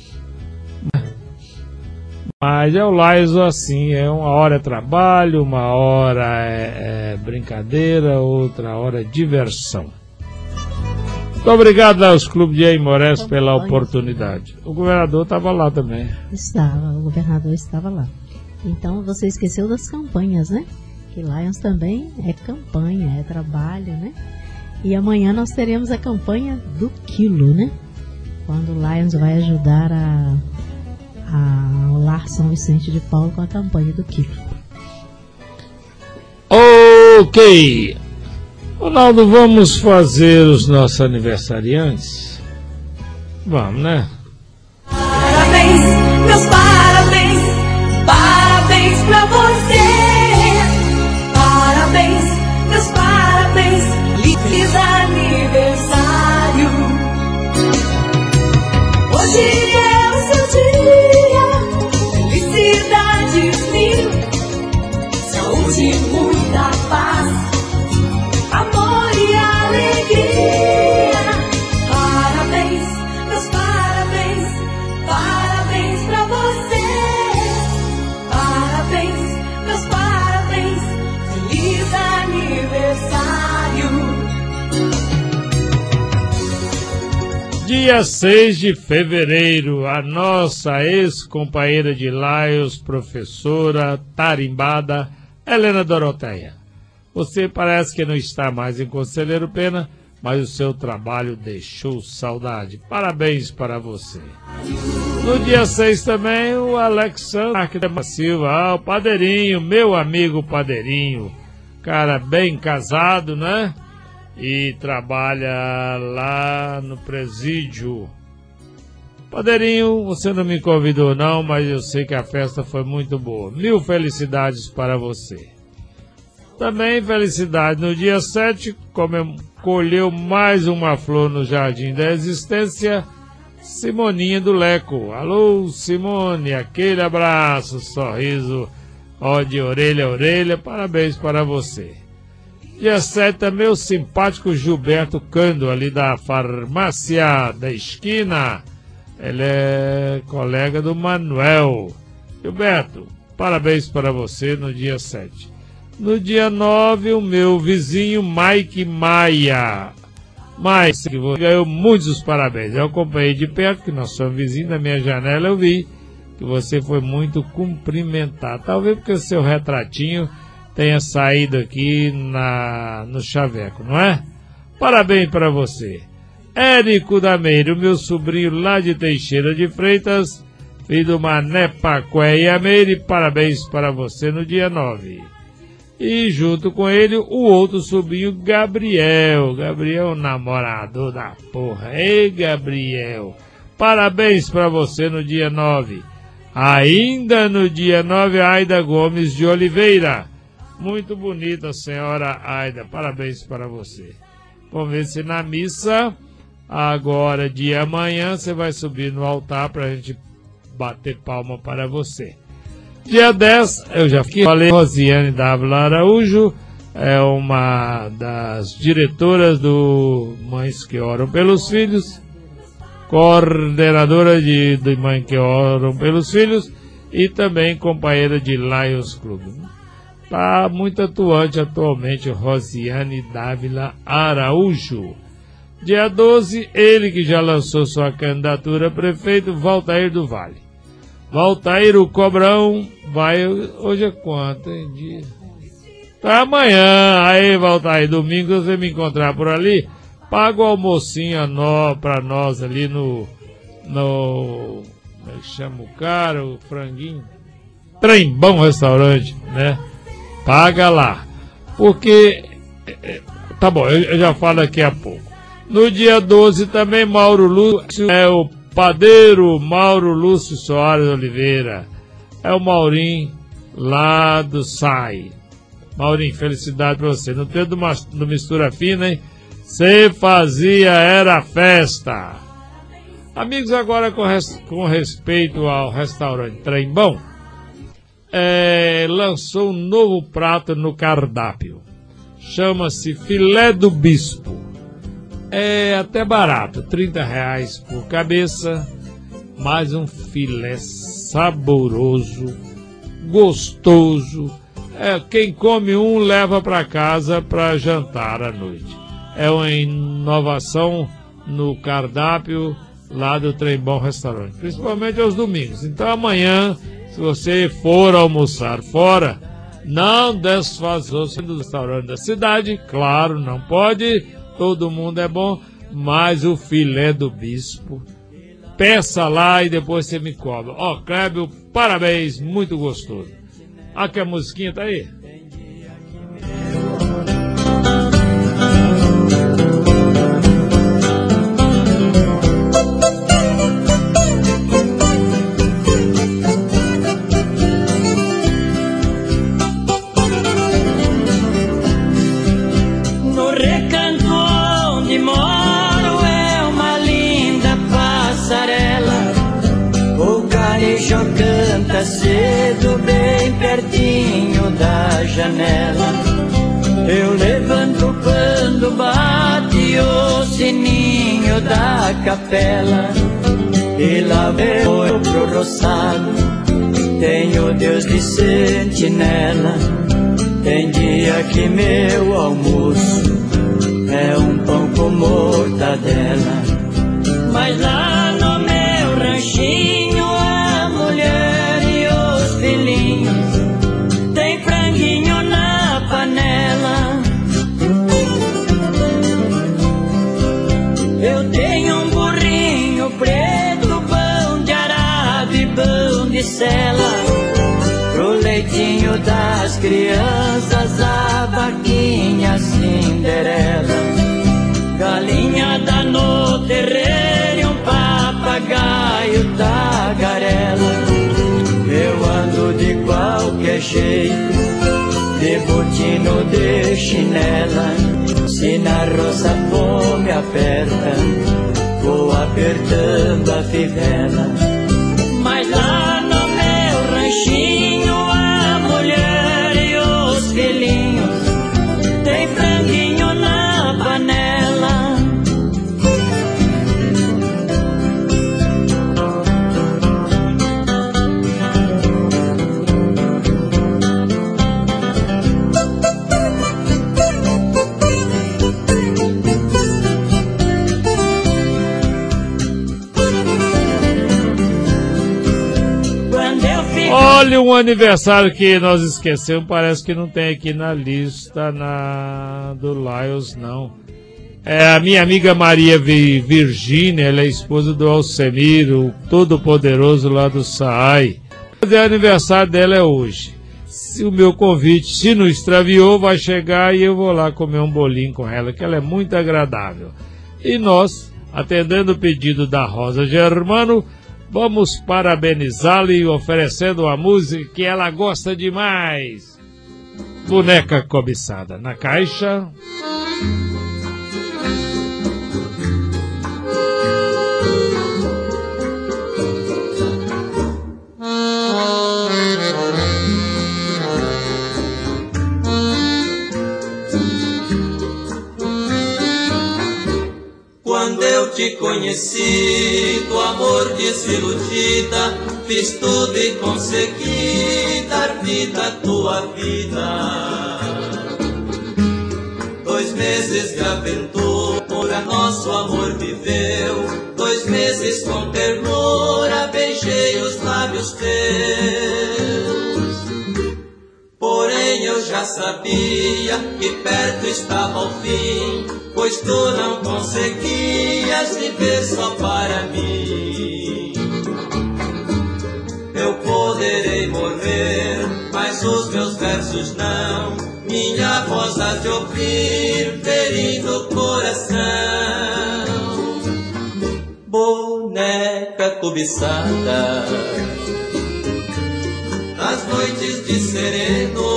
Mas é o Lions assim, é uma hora é trabalho, uma hora é, é brincadeira, outra hora é diversão. Muito obrigado aos clubes de Aimorés pela oportunidade. O governador estava lá também. Estava, o governador estava lá. Então você esqueceu das campanhas, né? Que Lions também é campanha, é trabalho, né? E amanhã nós teremos a campanha do quilo, né? Quando o Lions vai ajudar a, a, o Lar São Vicente de Paulo com a campanha do quilo. Ok. Ronaldo, vamos fazer os nossos aniversariantes? Vamos, né? Parabéns, meus parabéns, parabéns pra você. Parabéns, meus parabéns, feliz aniversário. Hoje é o seu dia, felicidades mil, saúde, muita paz, amor e alegria. Parabéns, meus parabéns, parabéns pra você. Parabéns, meus parabéns, feliz aniversário. Dia seis de fevereiro, a nossa ex-companheira de Lions, professora tarimbada, Helena Doroteia. Você parece que não está mais em Conselheiro Pena, mas o seu trabalho deixou saudade. Parabéns para você. No dia seis também, o Alexandre da Silva, ah, o Padeirinho, meu amigo Padeirinho. Cara bem casado, né? E trabalha lá no presídio. Padeirinho, você não me convidou não, mas eu sei que a festa foi muito boa. Mil felicidades para você. Também felicidade no dia sete, como colheu mais uma flor no Jardim da Existência, Simoninha do Leco. Alô, Simone, aquele abraço, sorriso, ó, de orelha a orelha, parabéns para você. Dia sete também o simpático Gilberto Cando, ali da farmácia da esquina. Ele é colega do Manuel. Gilberto, parabéns para você no dia sete. No dia nove, o meu vizinho Mike Maia. Mike, que você ganhou muitos parabéns. Eu acompanhei de perto, que nós somos vizinhos, da minha janela eu vi que você foi muito cumprimentado. Talvez porque o seu retratinho tenha saído aqui na, no chaveco, não é? Parabéns para você. Érico da Meire, meu sobrinho lá de Teixeira de Freitas, filho do Mané Paqué e a Meire, parabéns para você no dia nove. E junto com ele, o outro sobrinho, Gabriel. Gabriel, namorador da porra. Ei, Gabriel, parabéns para você no dia nove. Ainda no dia nove, Aida Gomes de Oliveira. Muito bonita, senhora Aida. Parabéns para você. Vamos ver se na missa, agora de amanhã, você vai subir no altar para a gente bater palma para você. Dia dez, eu já falei, Rosiane Dávila Araújo é uma das diretoras do Mães que Oram pelos Filhos, coordenadora de, de Mães que Oram pelos Filhos e também companheira de Lions Club. Está muito atuante atualmente, Rosiane Dávila Araújo. Dia doze, ele que já lançou sua candidatura a prefeito, Valtair do Vale. Valtair, o Cobrão, vai, hoje é quanto, hein? Dia. Tá amanhã, aí Valtair, domingo você me encontrar por ali, paga o almocinho nó, pra nós ali no, no, como é que chama o cara, o franguinho? Trem Bom Restaurante, né? Paga lá, porque, tá bom, eu, eu já falo daqui a pouco. No dia doze também, Mauro Lúcio, é o padeiro Mauro Lúcio Soares Oliveira, é o Maurinho lá do S A I. Maurinho, felicidade pra você, no tempo do, do Mistura Fina, hein? Você fazia, era festa. Amigos, agora com, res, com respeito ao restaurante Trem Bom, É, lançou um novo prato no cardápio. Chama-se filé do bispo. É até barato, trinta reais por cabeça, mais um filé saboroso, gostoso. É, quem come um leva para casa para jantar à noite. É uma inovação no cardápio lá do Trem Bom Restaurante, principalmente aos domingos. Então amanhã, se você for almoçar fora, não desfaça-se do restaurante da cidade. Claro, não pode, todo mundo é bom, mas o filé do bispo, peça lá e depois você me cobra. Ó, oh, Clébio, parabéns, muito gostoso. Aqui a musiquinha tá aí. Canta cedo, bem pertinho da janela. Eu levanto quando bate o sininho da capela. E lá vou pro roçado, tenho Deus de sentinela. Tem dia que meu almoço é um pão com mortadela. Mas lá no meu ranchinho, a mulher e os filhinhos tem franguinho na panela. Eu tenho um burrinho preto, pão de arado e pão de sela. Pro leitinho das crianças, a vaquinha Cinderela. Galinha dá no terreiro e um papagaio tagarela. Eu ando de qualquer jeito, de botino de chinela. Se na roça a fome aperta, vou apertando a fivela. Mas lá no meu ranchinho, a mulher e os filhinhos tem franguinho na panela. Olha, um aniversário que nós esquecemos, parece que não tem aqui na lista na, do Lions, não. É, a minha amiga Maria Virgínia, ela é esposa do Alcemir, o todo-poderoso lá do S A I. O aniversário dela é hoje. Se o meu convite, se não extraviou, vai chegar e eu vou lá comer um bolinho com ela, que ela é muito agradável. E nós, atendendo o pedido da Rosa Germano, vamos parabenizá-la e oferecendo uma música que ela gosta demais. Boneca Cobiçada. Na caixa... Quando eu te conheci, do amor desiludida, fiz tudo e consegui dar vida à tua vida. Dois meses de aventura, nosso amor viveu. Dois meses com ternura, beijei os lábios teus. Porém eu já sabia que perto estava o fim, pois tu não conseguias viver só para mim. Eu poderei morrer, mas os meus versos não. Minha voz há de ouvir, ferindo o coração. Boneca cobiçada, nas noites de sereno,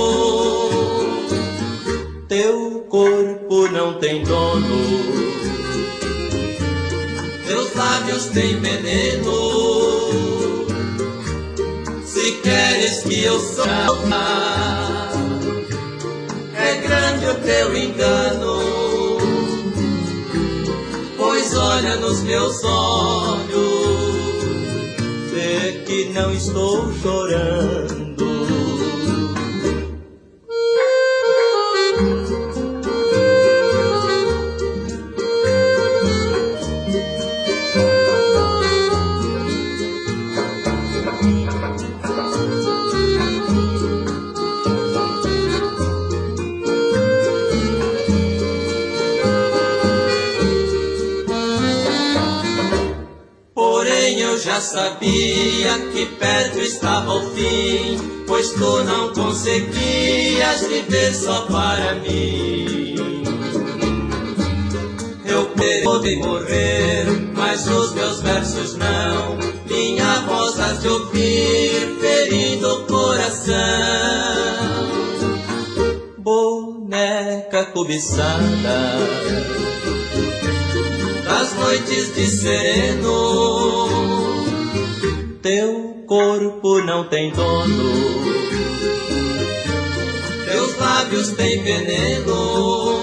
teu corpo não tem dono, teus lábios têm veneno. Se queres que eu sofra, é grande o teu engano, pois olha nos meus olhos, vê que não estou chorando. Já sabia que perto estava o fim, pois tu não conseguias viver só para mim. Eu pude morrer, mas os meus versos não. Minha voz há de ouvir, ferindo o coração. Boneca cobiçada, das noites de sereno, teu corpo não tem dono, teus lábios têm veneno.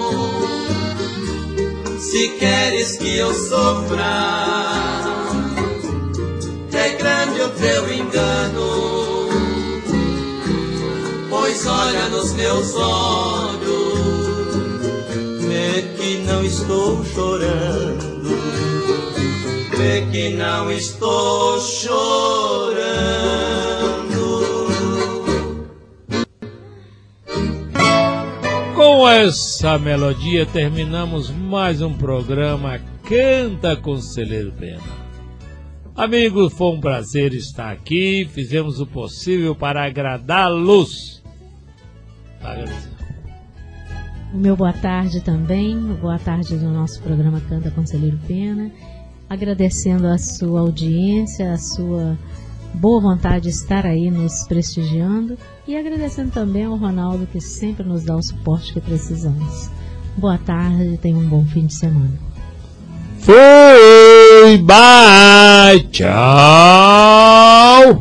Se queres que eu sofra, é grande o teu engano, pois olha nos meus olhos, vê que não estou chorando, vê que não estou chorando. Com essa melodia terminamos mais um programa Canta Conselheiro Pena. Amigos, foi um prazer estar aqui, fizemos o possível para agradá-los. O meu boa tarde também, boa tarde do nosso programa Canta Conselheiro Pena, agradecendo a sua audiência, a sua boa vontade de estar aí nos prestigiando e agradecendo também ao Ronaldo, que sempre nos dá o suporte que precisamos. Boa tarde, tenha um bom fim de semana. Foi, bye, tchau.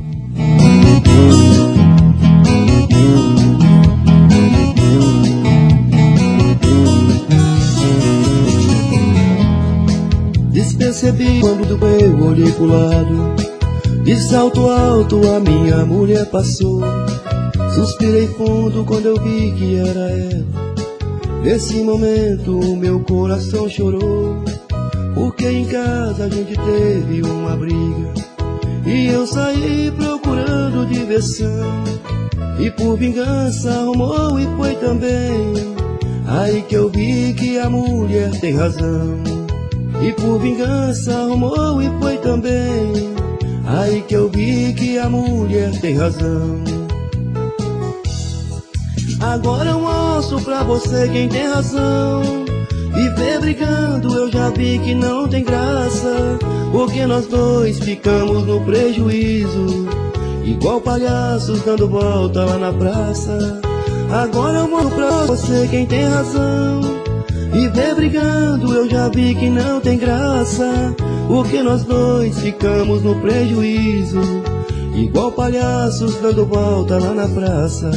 Despercebi quando eu olhei pro lado, de salto alto a minha mulher passou. Suspirei fundo quando eu vi que era ela. Nesse momento o meu coração chorou, porque em casa a gente teve uma briga e eu saí procurando diversão, e por vingança arrumou e foi também Aí que eu vi que a mulher tem razão, e por vingança arrumou e foi também. Aí que eu vi que a mulher tem razão. Agora eu mostro pra você quem tem razão. Viver brigando eu já vi que não tem graça, porque nós dois ficamos no prejuízo, igual palhaços dando volta lá na praça. Agora eu mostro pra você quem tem razão. Viver brigando eu já vi que não tem graça, porque nós dois ficamos no prejuízo, igual palhaços dando volta lá na praça.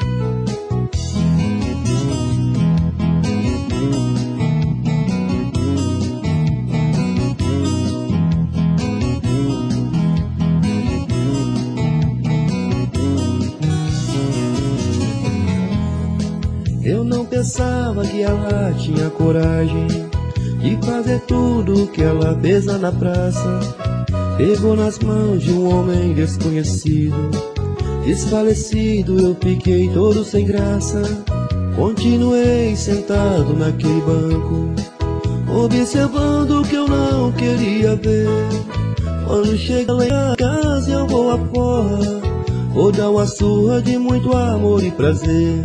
Eu não pensava que ela tinha coragem de fazer tudo o que ela fez lá na praça. Pegou nas mãos de um homem desconhecido, desfalecido, eu fiquei todo sem graça. Continuei sentado naquele banco, observando o que eu não queria ver. Quando chega lá em casa eu vou à porra, vou dar uma surra de muito amor e prazer.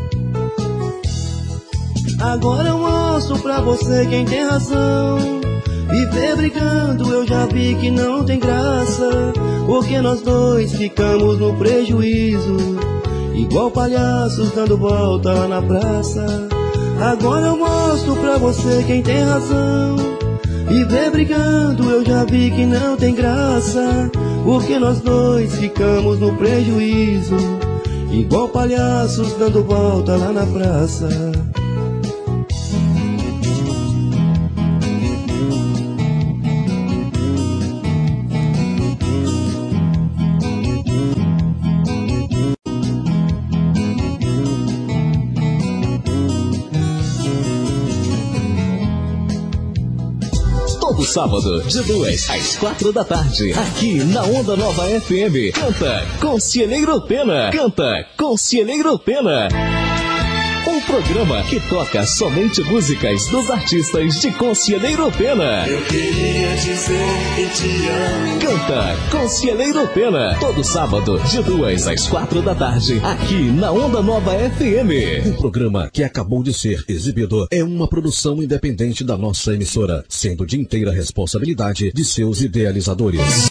Agora eu mostro pra você quem tem razão. Viver brigando eu já vi que não tem graça, porque nós dois ficamos no prejuízo, igual palhaços dando volta lá na praça. Agora eu mostro pra você quem tem razão. Viver brigando eu já vi que não tem graça, porque nós dois ficamos no prejuízo, igual palhaços dando volta lá na praça. Todo sábado, de duas às quatro da tarde, aqui na Onda Nova F M. Canta Conselheiro Pena. Canta Conselheiro Pena. Um programa que toca somente músicas dos artistas de Conselheiro Pena. Eu queria dizer que te amo. Canta Conselheiro Pena. Todo sábado, de duas às quatro da tarde, aqui na Onda Nova F M. O programa que acabou de ser exibido é uma produção independente da nossa emissora, sendo de inteira responsabilidade de seus idealizadores.